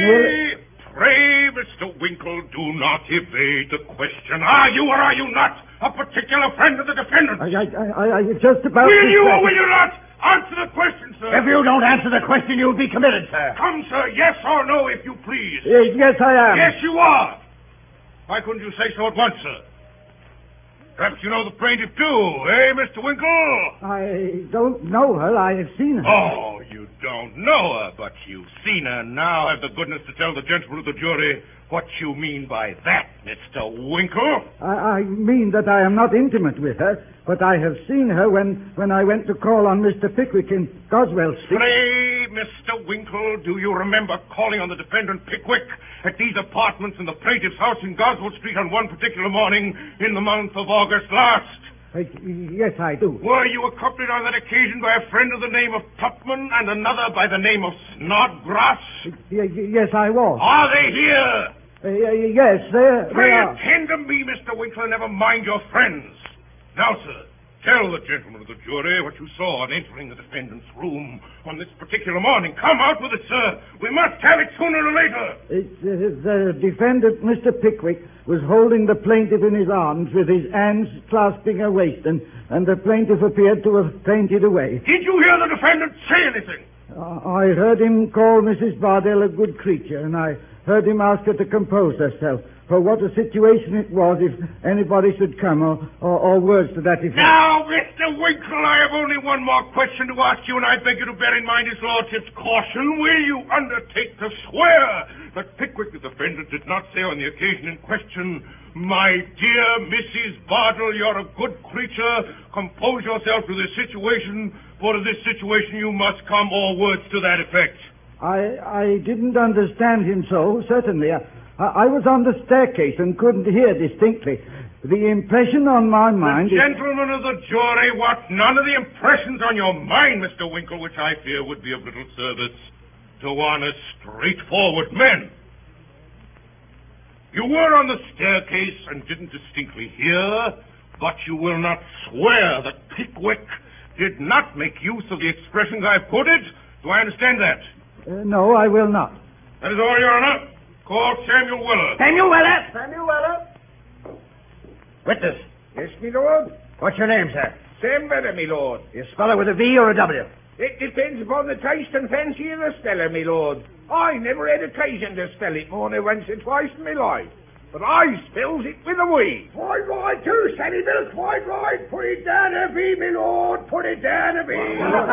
Pray, Mr. Winkle, do not evade the question. Are you or are you not a particular friend of the defendant? I just about... Will you or will you not answer the question, sir? If you don't answer the question, you'll be committed, sir. Come, sir, yes or no, if you please. Yes, I am. Yes, you are. Why couldn't you say so at once, sir? Perhaps you know the plaintiff, too, eh, Mr. Winkle? I don't know her. I have seen her. Oh, you don't know her, but you've seen her. Now have the goodness to tell the gentlemen of the jury what you mean by that, Mr. Winkle. I mean that I am not intimate with her, but I have seen her when I went to call on Mr. Pickwick in Goswell Street. Pray, Mr. Winkle, do you remember calling on the defendant Pickwick at these apartments in the plaintiff's house in Goswell Street on one particular morning in the month of August last? Yes, I do. Were you accompanied on that occasion by a friend of the name of Tupman and another by the name of Snodgrass? Yes, I was. Are they here? Yes, they Pray are. attend to me, Mr. Winkler, never mind your friends. Now, sir, Tell the gentlemen of the jury what you saw on entering the defendant's room on this particular morning. Come out with it, sir. We must have it sooner or later. The defendant, Mr. Pickwick, was holding the plaintiff in his arms with his hands clasping her waist, and the plaintiff appeared to have fainted away. Did you hear the defendant say anything? I heard him call Mrs. Bardell a good creature, and I heard him ask her to compose herself. For what a situation it was if anybody should come, or words to that effect. Now, Mr. Winkle, I have only one more question to ask you, and I beg you to bear in mind his lordship's caution. Will you undertake to swear that Pickwick, the defendant, did not say on the occasion in question, "My dear Mrs. Bardell, you're a good creature. Compose yourself to this situation, for to this situation you must come," or words to that effect? I didn't understand him so, certainly. I was on the staircase and couldn't hear distinctly. The impression on my mind... Gentlemen of the jury, what none of the impressions on your mind, Mr. Winkle, which I fear would be of little service to honest, straightforward men. You were on the staircase and didn't distinctly hear, but you will not swear that Pickwick did not make use of the expressions I've quoted? Do I understand that? No, I will not. That is all, Your Honor. Call Samuel Weller. Samuel Weller! Samuel Weller? Witness. Yes, me lord? What's your name, sir? Sam Weller, me lord. You spell it with a V or a W? It depends upon the taste and fancy of the speller, me lord. I never had occasion to spell it more than once or twice in my life. But I spells it with a V. Quite right, too, Sammy Bill, quite right. Put it down a V, me lord. Put it down a V.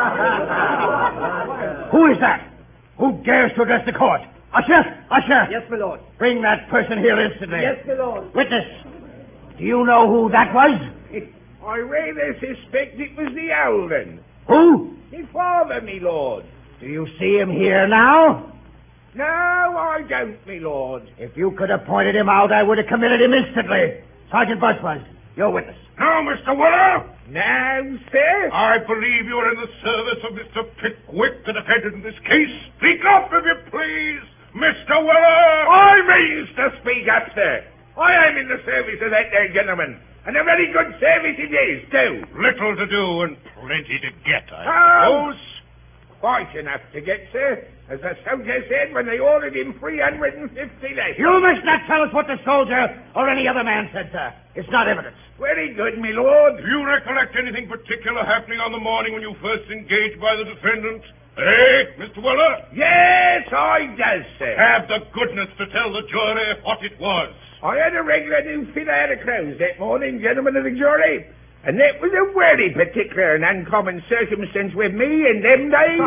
Who is that? Who dares to address the court? Usher! Usher! Yes, my lord. Bring that person here instantly. Yes, my lord. Witness, do you know who that was? I rather suspect it was the Alden. Who? Me father, me lord. Do you see him here now? No, I don't, me lord. If you could have pointed him out, I would have committed him instantly. Sergeant Buzfuzz, your witness. Now, Mr. Weller. Now, sir. I believe you're in the service of Mr. Pickwick, the defendant in this case. Speak up, if you please, Mr. Weller. I means to speak up, sir. I am in the service of that there gentleman. And a very good service it is, too. Little to do and plenty to get, I suppose. Quite enough to get, sir. As the soldier said when they ordered him 350 less. You must not tell us what the soldier or any other man said, sir. It's not evidence. Very good, me lord. Do you recollect anything particular happening on the morning when you first engaged by the defendant? Eh, Mr. Weller? Yes, I does, sir. Have the goodness to tell the jury what it was. I had a regular new fit out of clothes that morning, gentlemen of the jury. And that was a very particular and uncommon circumstance with me in them days.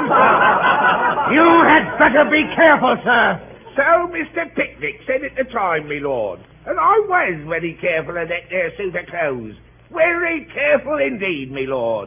You had better be careful, sir. So Mr. Pickwick said at the time, me lord. And I was very careful of that there suit of clothes. Very careful indeed, me lord.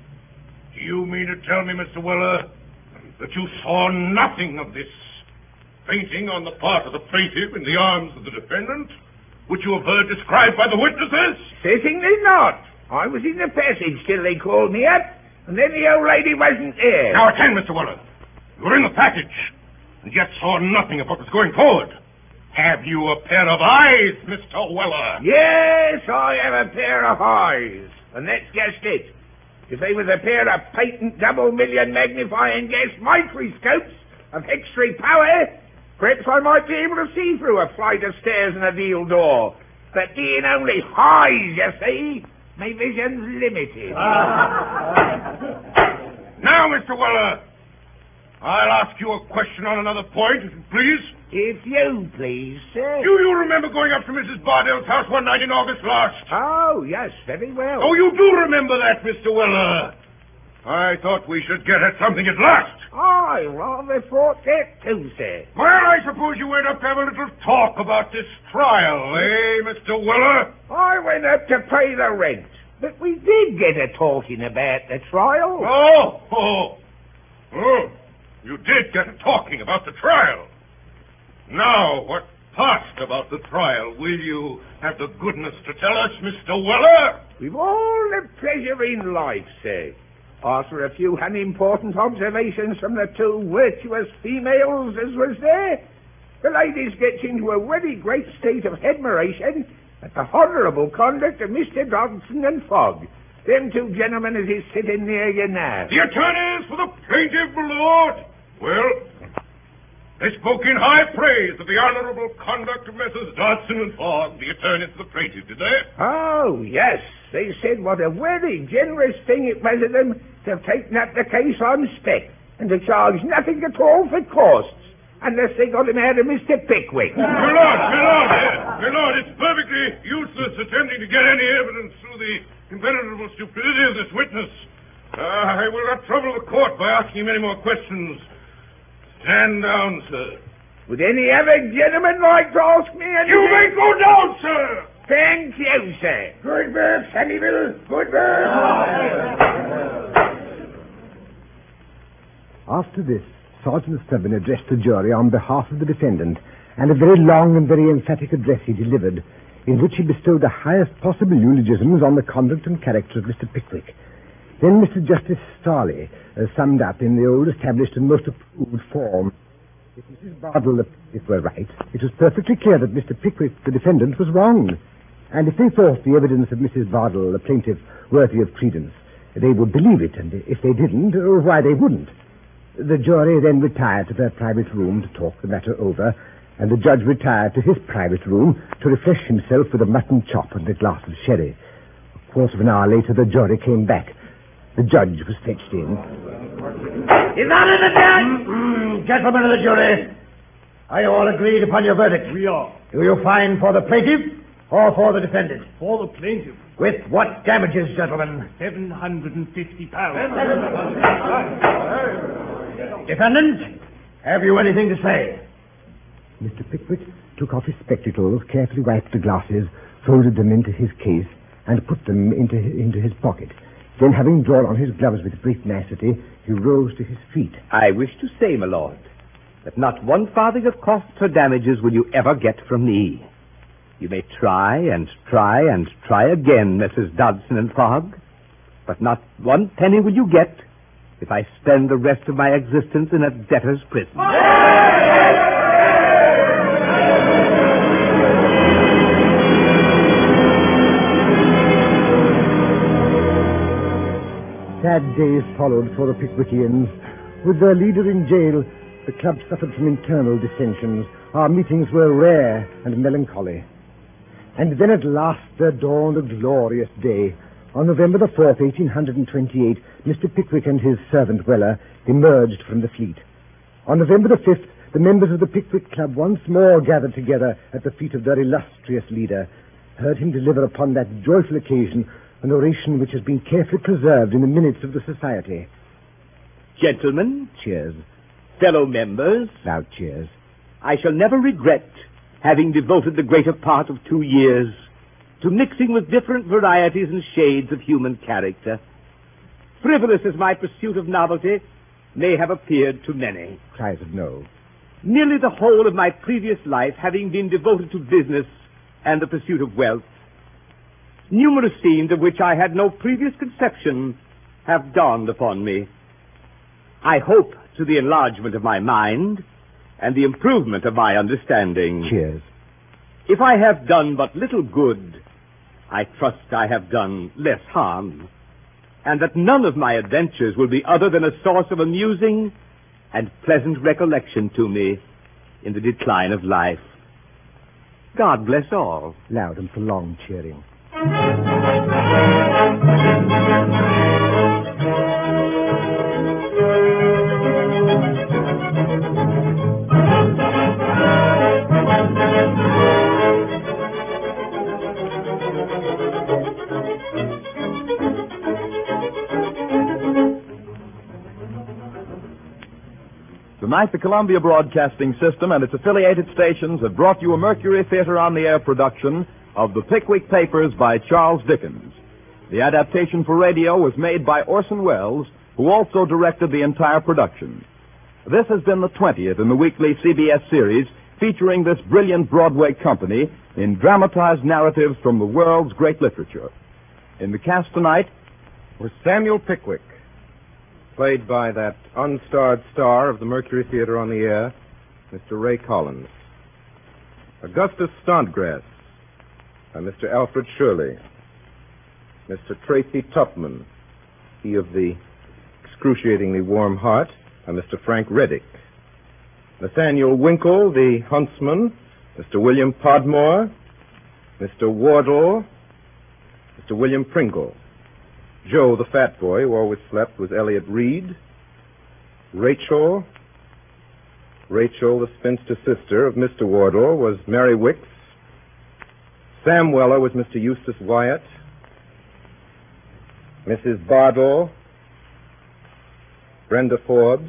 Do you mean to tell me, Mr. Weller, that you saw nothing of this fainting on the part of the plaintiff in the arms of the defendant, which you have heard described by the witnesses? Certainly not. I was in the passage till they called me up, and then the old lady wasn't there. Now attend, Mr. Weller. You were in the passage, and yet saw nothing of what was going forward. Have you a pair of eyes, Mr. Weller? Yes, I have a pair of eyes, and that's just it. If they was a pair of patent double-million magnifying gas microscopes of extra power, perhaps I might be able to see through a flight of stairs and a deal door. But being only eyes, you see, my vision's limited. Now, Mr. Weller, I'll ask you a question on another point, if you please. If you please, sir. Do you remember going up to Mrs. Bardell's house one night in August last? Oh, yes, very well. Oh, you do remember that, Mr. Weller? I thought we should get at something at last. I rather thought that too, sir. Well, I suppose you went up to have a little talk about this trial, eh, Mr. Weller? I went up to pay the rent, but we did get a talking about the trial. Oh, you did get a talking about the trial. Now, what passed about the trial? Will you have the goodness to tell us, Mr. Weller? With all the pleasure in life, sir. After a few unimportant observations from the two virtuous females as was there, the ladies gets into a very great state of admiration at the honourable conduct of Mr. Dodson and Fogg, Them two gentlemen as is sitting near you now. The attorneys for the plaintiff, my lord. Well, they spoke in high praise of the honorable conduct of Messrs. Dodson and Fogg, the attorneys for the plaintiff, did they? Oh, yes. They said what a very generous thing it was of them to have taken up the case on spec and to charge nothing at all for costs, unless they got him out of Mr. Pickwick. My lord, it's perfectly useless attempting to get any evidence through the impenetrable stupidity of this witness. I will not trouble the court by asking him any more questions. Stand down, sir. Would any other gentleman like to ask me anything? You may go down, sir. Thank you, sir. Good bird, Sandyville. Good bird. After this, Sergeant Stubbin addressed the jury on behalf of the defendant, and a very long and very emphatic address he delivered, in which he bestowed the highest possible eulogisms on the conduct and character of Mr. Pickwick. Then Mr. Justice Starley summed up in the old established and most approved form. If Mrs. Bardell, the plaintiff, were right, it was perfectly clear that Mr. Pickwick, the defendant, was wrong. And if they thought the evidence of Mrs. Bardell, the plaintiff, worthy of credence, they would believe it, and if they didn't, why they wouldn't. The jury then retired to their private room to talk the matter over, and the judge retired to his private room to refresh himself with a mutton chop and a glass of sherry. A quarter of an hour later, the jury came back. The judge was fetched in. Is that in the judge? Gentlemen of the jury, are you all agreed upon your verdict? We are. Do you find for the plaintiff or for the defendant? For the plaintiff. With what damages, gentlemen? £750. Defendant, have you anything to say? Mr. Pickwick took off his spectacles, carefully wiped the glasses, folded them into his case, and put them into his pocket. Then, having drawn on his gloves with great nicety, he rose to his feet. I wish to say, my lord, that not one farthing of costs or damages will you ever get from me. You may try and try and try again, Messrs. Dodson and Fogg, but not one penny will you get if I spend the rest of my existence in a debtor's prison. Sad days followed for the Pickwickians. With their leader in jail, the club suffered from internal dissensions. Our meetings were rare and melancholy. And then at last there dawned a glorious day. On November the 4th, 1828, Mr. Pickwick and his servant Weller emerged from the fleet. On November the 5th, the members of the Pickwick Club once more gathered together at the feet of their illustrious leader, heard him deliver upon that joyful occasion an oration which has been carefully preserved in the minutes of the society. Gentlemen, Cheers. fellow members, Loud cheers. I shall never regret having devoted the greater part of 2 years to mixing with different varieties and shades of human character. Frivolous as my pursuit of novelty may have appeared to many. Cries of no. Nearly the whole of my previous life having been devoted to business and the pursuit of wealth, numerous scenes of which I had no previous conception have dawned upon me. I hope to the enlargement of my mind and the improvement of my understanding. Cheers. If I have done but little good, I trust I have done less harm, and that none of my adventures will be other than a source of amusing and pleasant recollection to me in the decline of life. God bless all. Loud and prolonged cheering. Tonight, the Columbia Broadcasting System and its affiliated stations have brought you a Mercury Theater on the Air production of The Pickwick Papers by Charles Dickens. The adaptation for radio was made by Orson Welles, who also directed the entire production. This has been the 20th in the weekly CBS series featuring this brilliant Broadway company in dramatized narratives from the world's great literature. In the cast tonight was Samuel Pickwick, played by that unstarred star of the Mercury Theater on the Air, Mr. Ray Collins. Augustus Snodgrass, by Mr. Alfred Shirley. Mr. Tracy Tupman, he of the excruciatingly warm heart, and Mr. Frank Reddick. Nathaniel Winkle, the huntsman, Mr. William Podmore, Mr. Wardle, Mr. William Pringle. Joe, the fat boy who always slept, was Elliot Reed. Rachel, the spinster sister of Mr. Wardle, was Mary Wicks. Sam Weller was Mr. Eustace Wyatt. Mrs. Bardell, Brenda Forbes,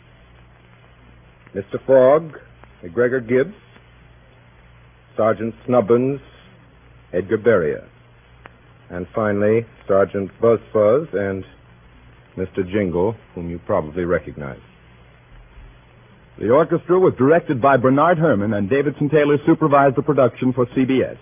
Mr. Fogg, McGregor Gibbs, Sergeant Snubbins, Edgar Beria, and finally Sergeant Buzzfuzz and Mr. Jingle, whom you probably recognize. The orchestra was directed by Bernard Herrmann, and Davidson Taylor supervised the production for CBS.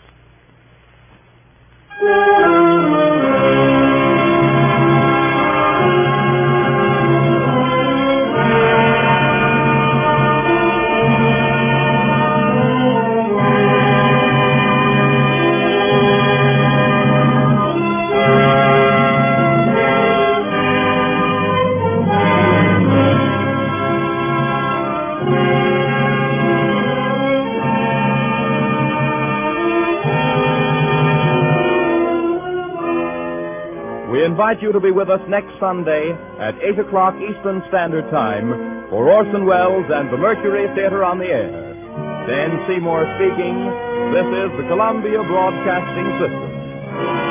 We invite you to be with us next Sunday at 8 o'clock Eastern Standard Time for Orson Welles and the Mercury Theater on the Air. Dan Seymour speaking. This is the Columbia Broadcasting System.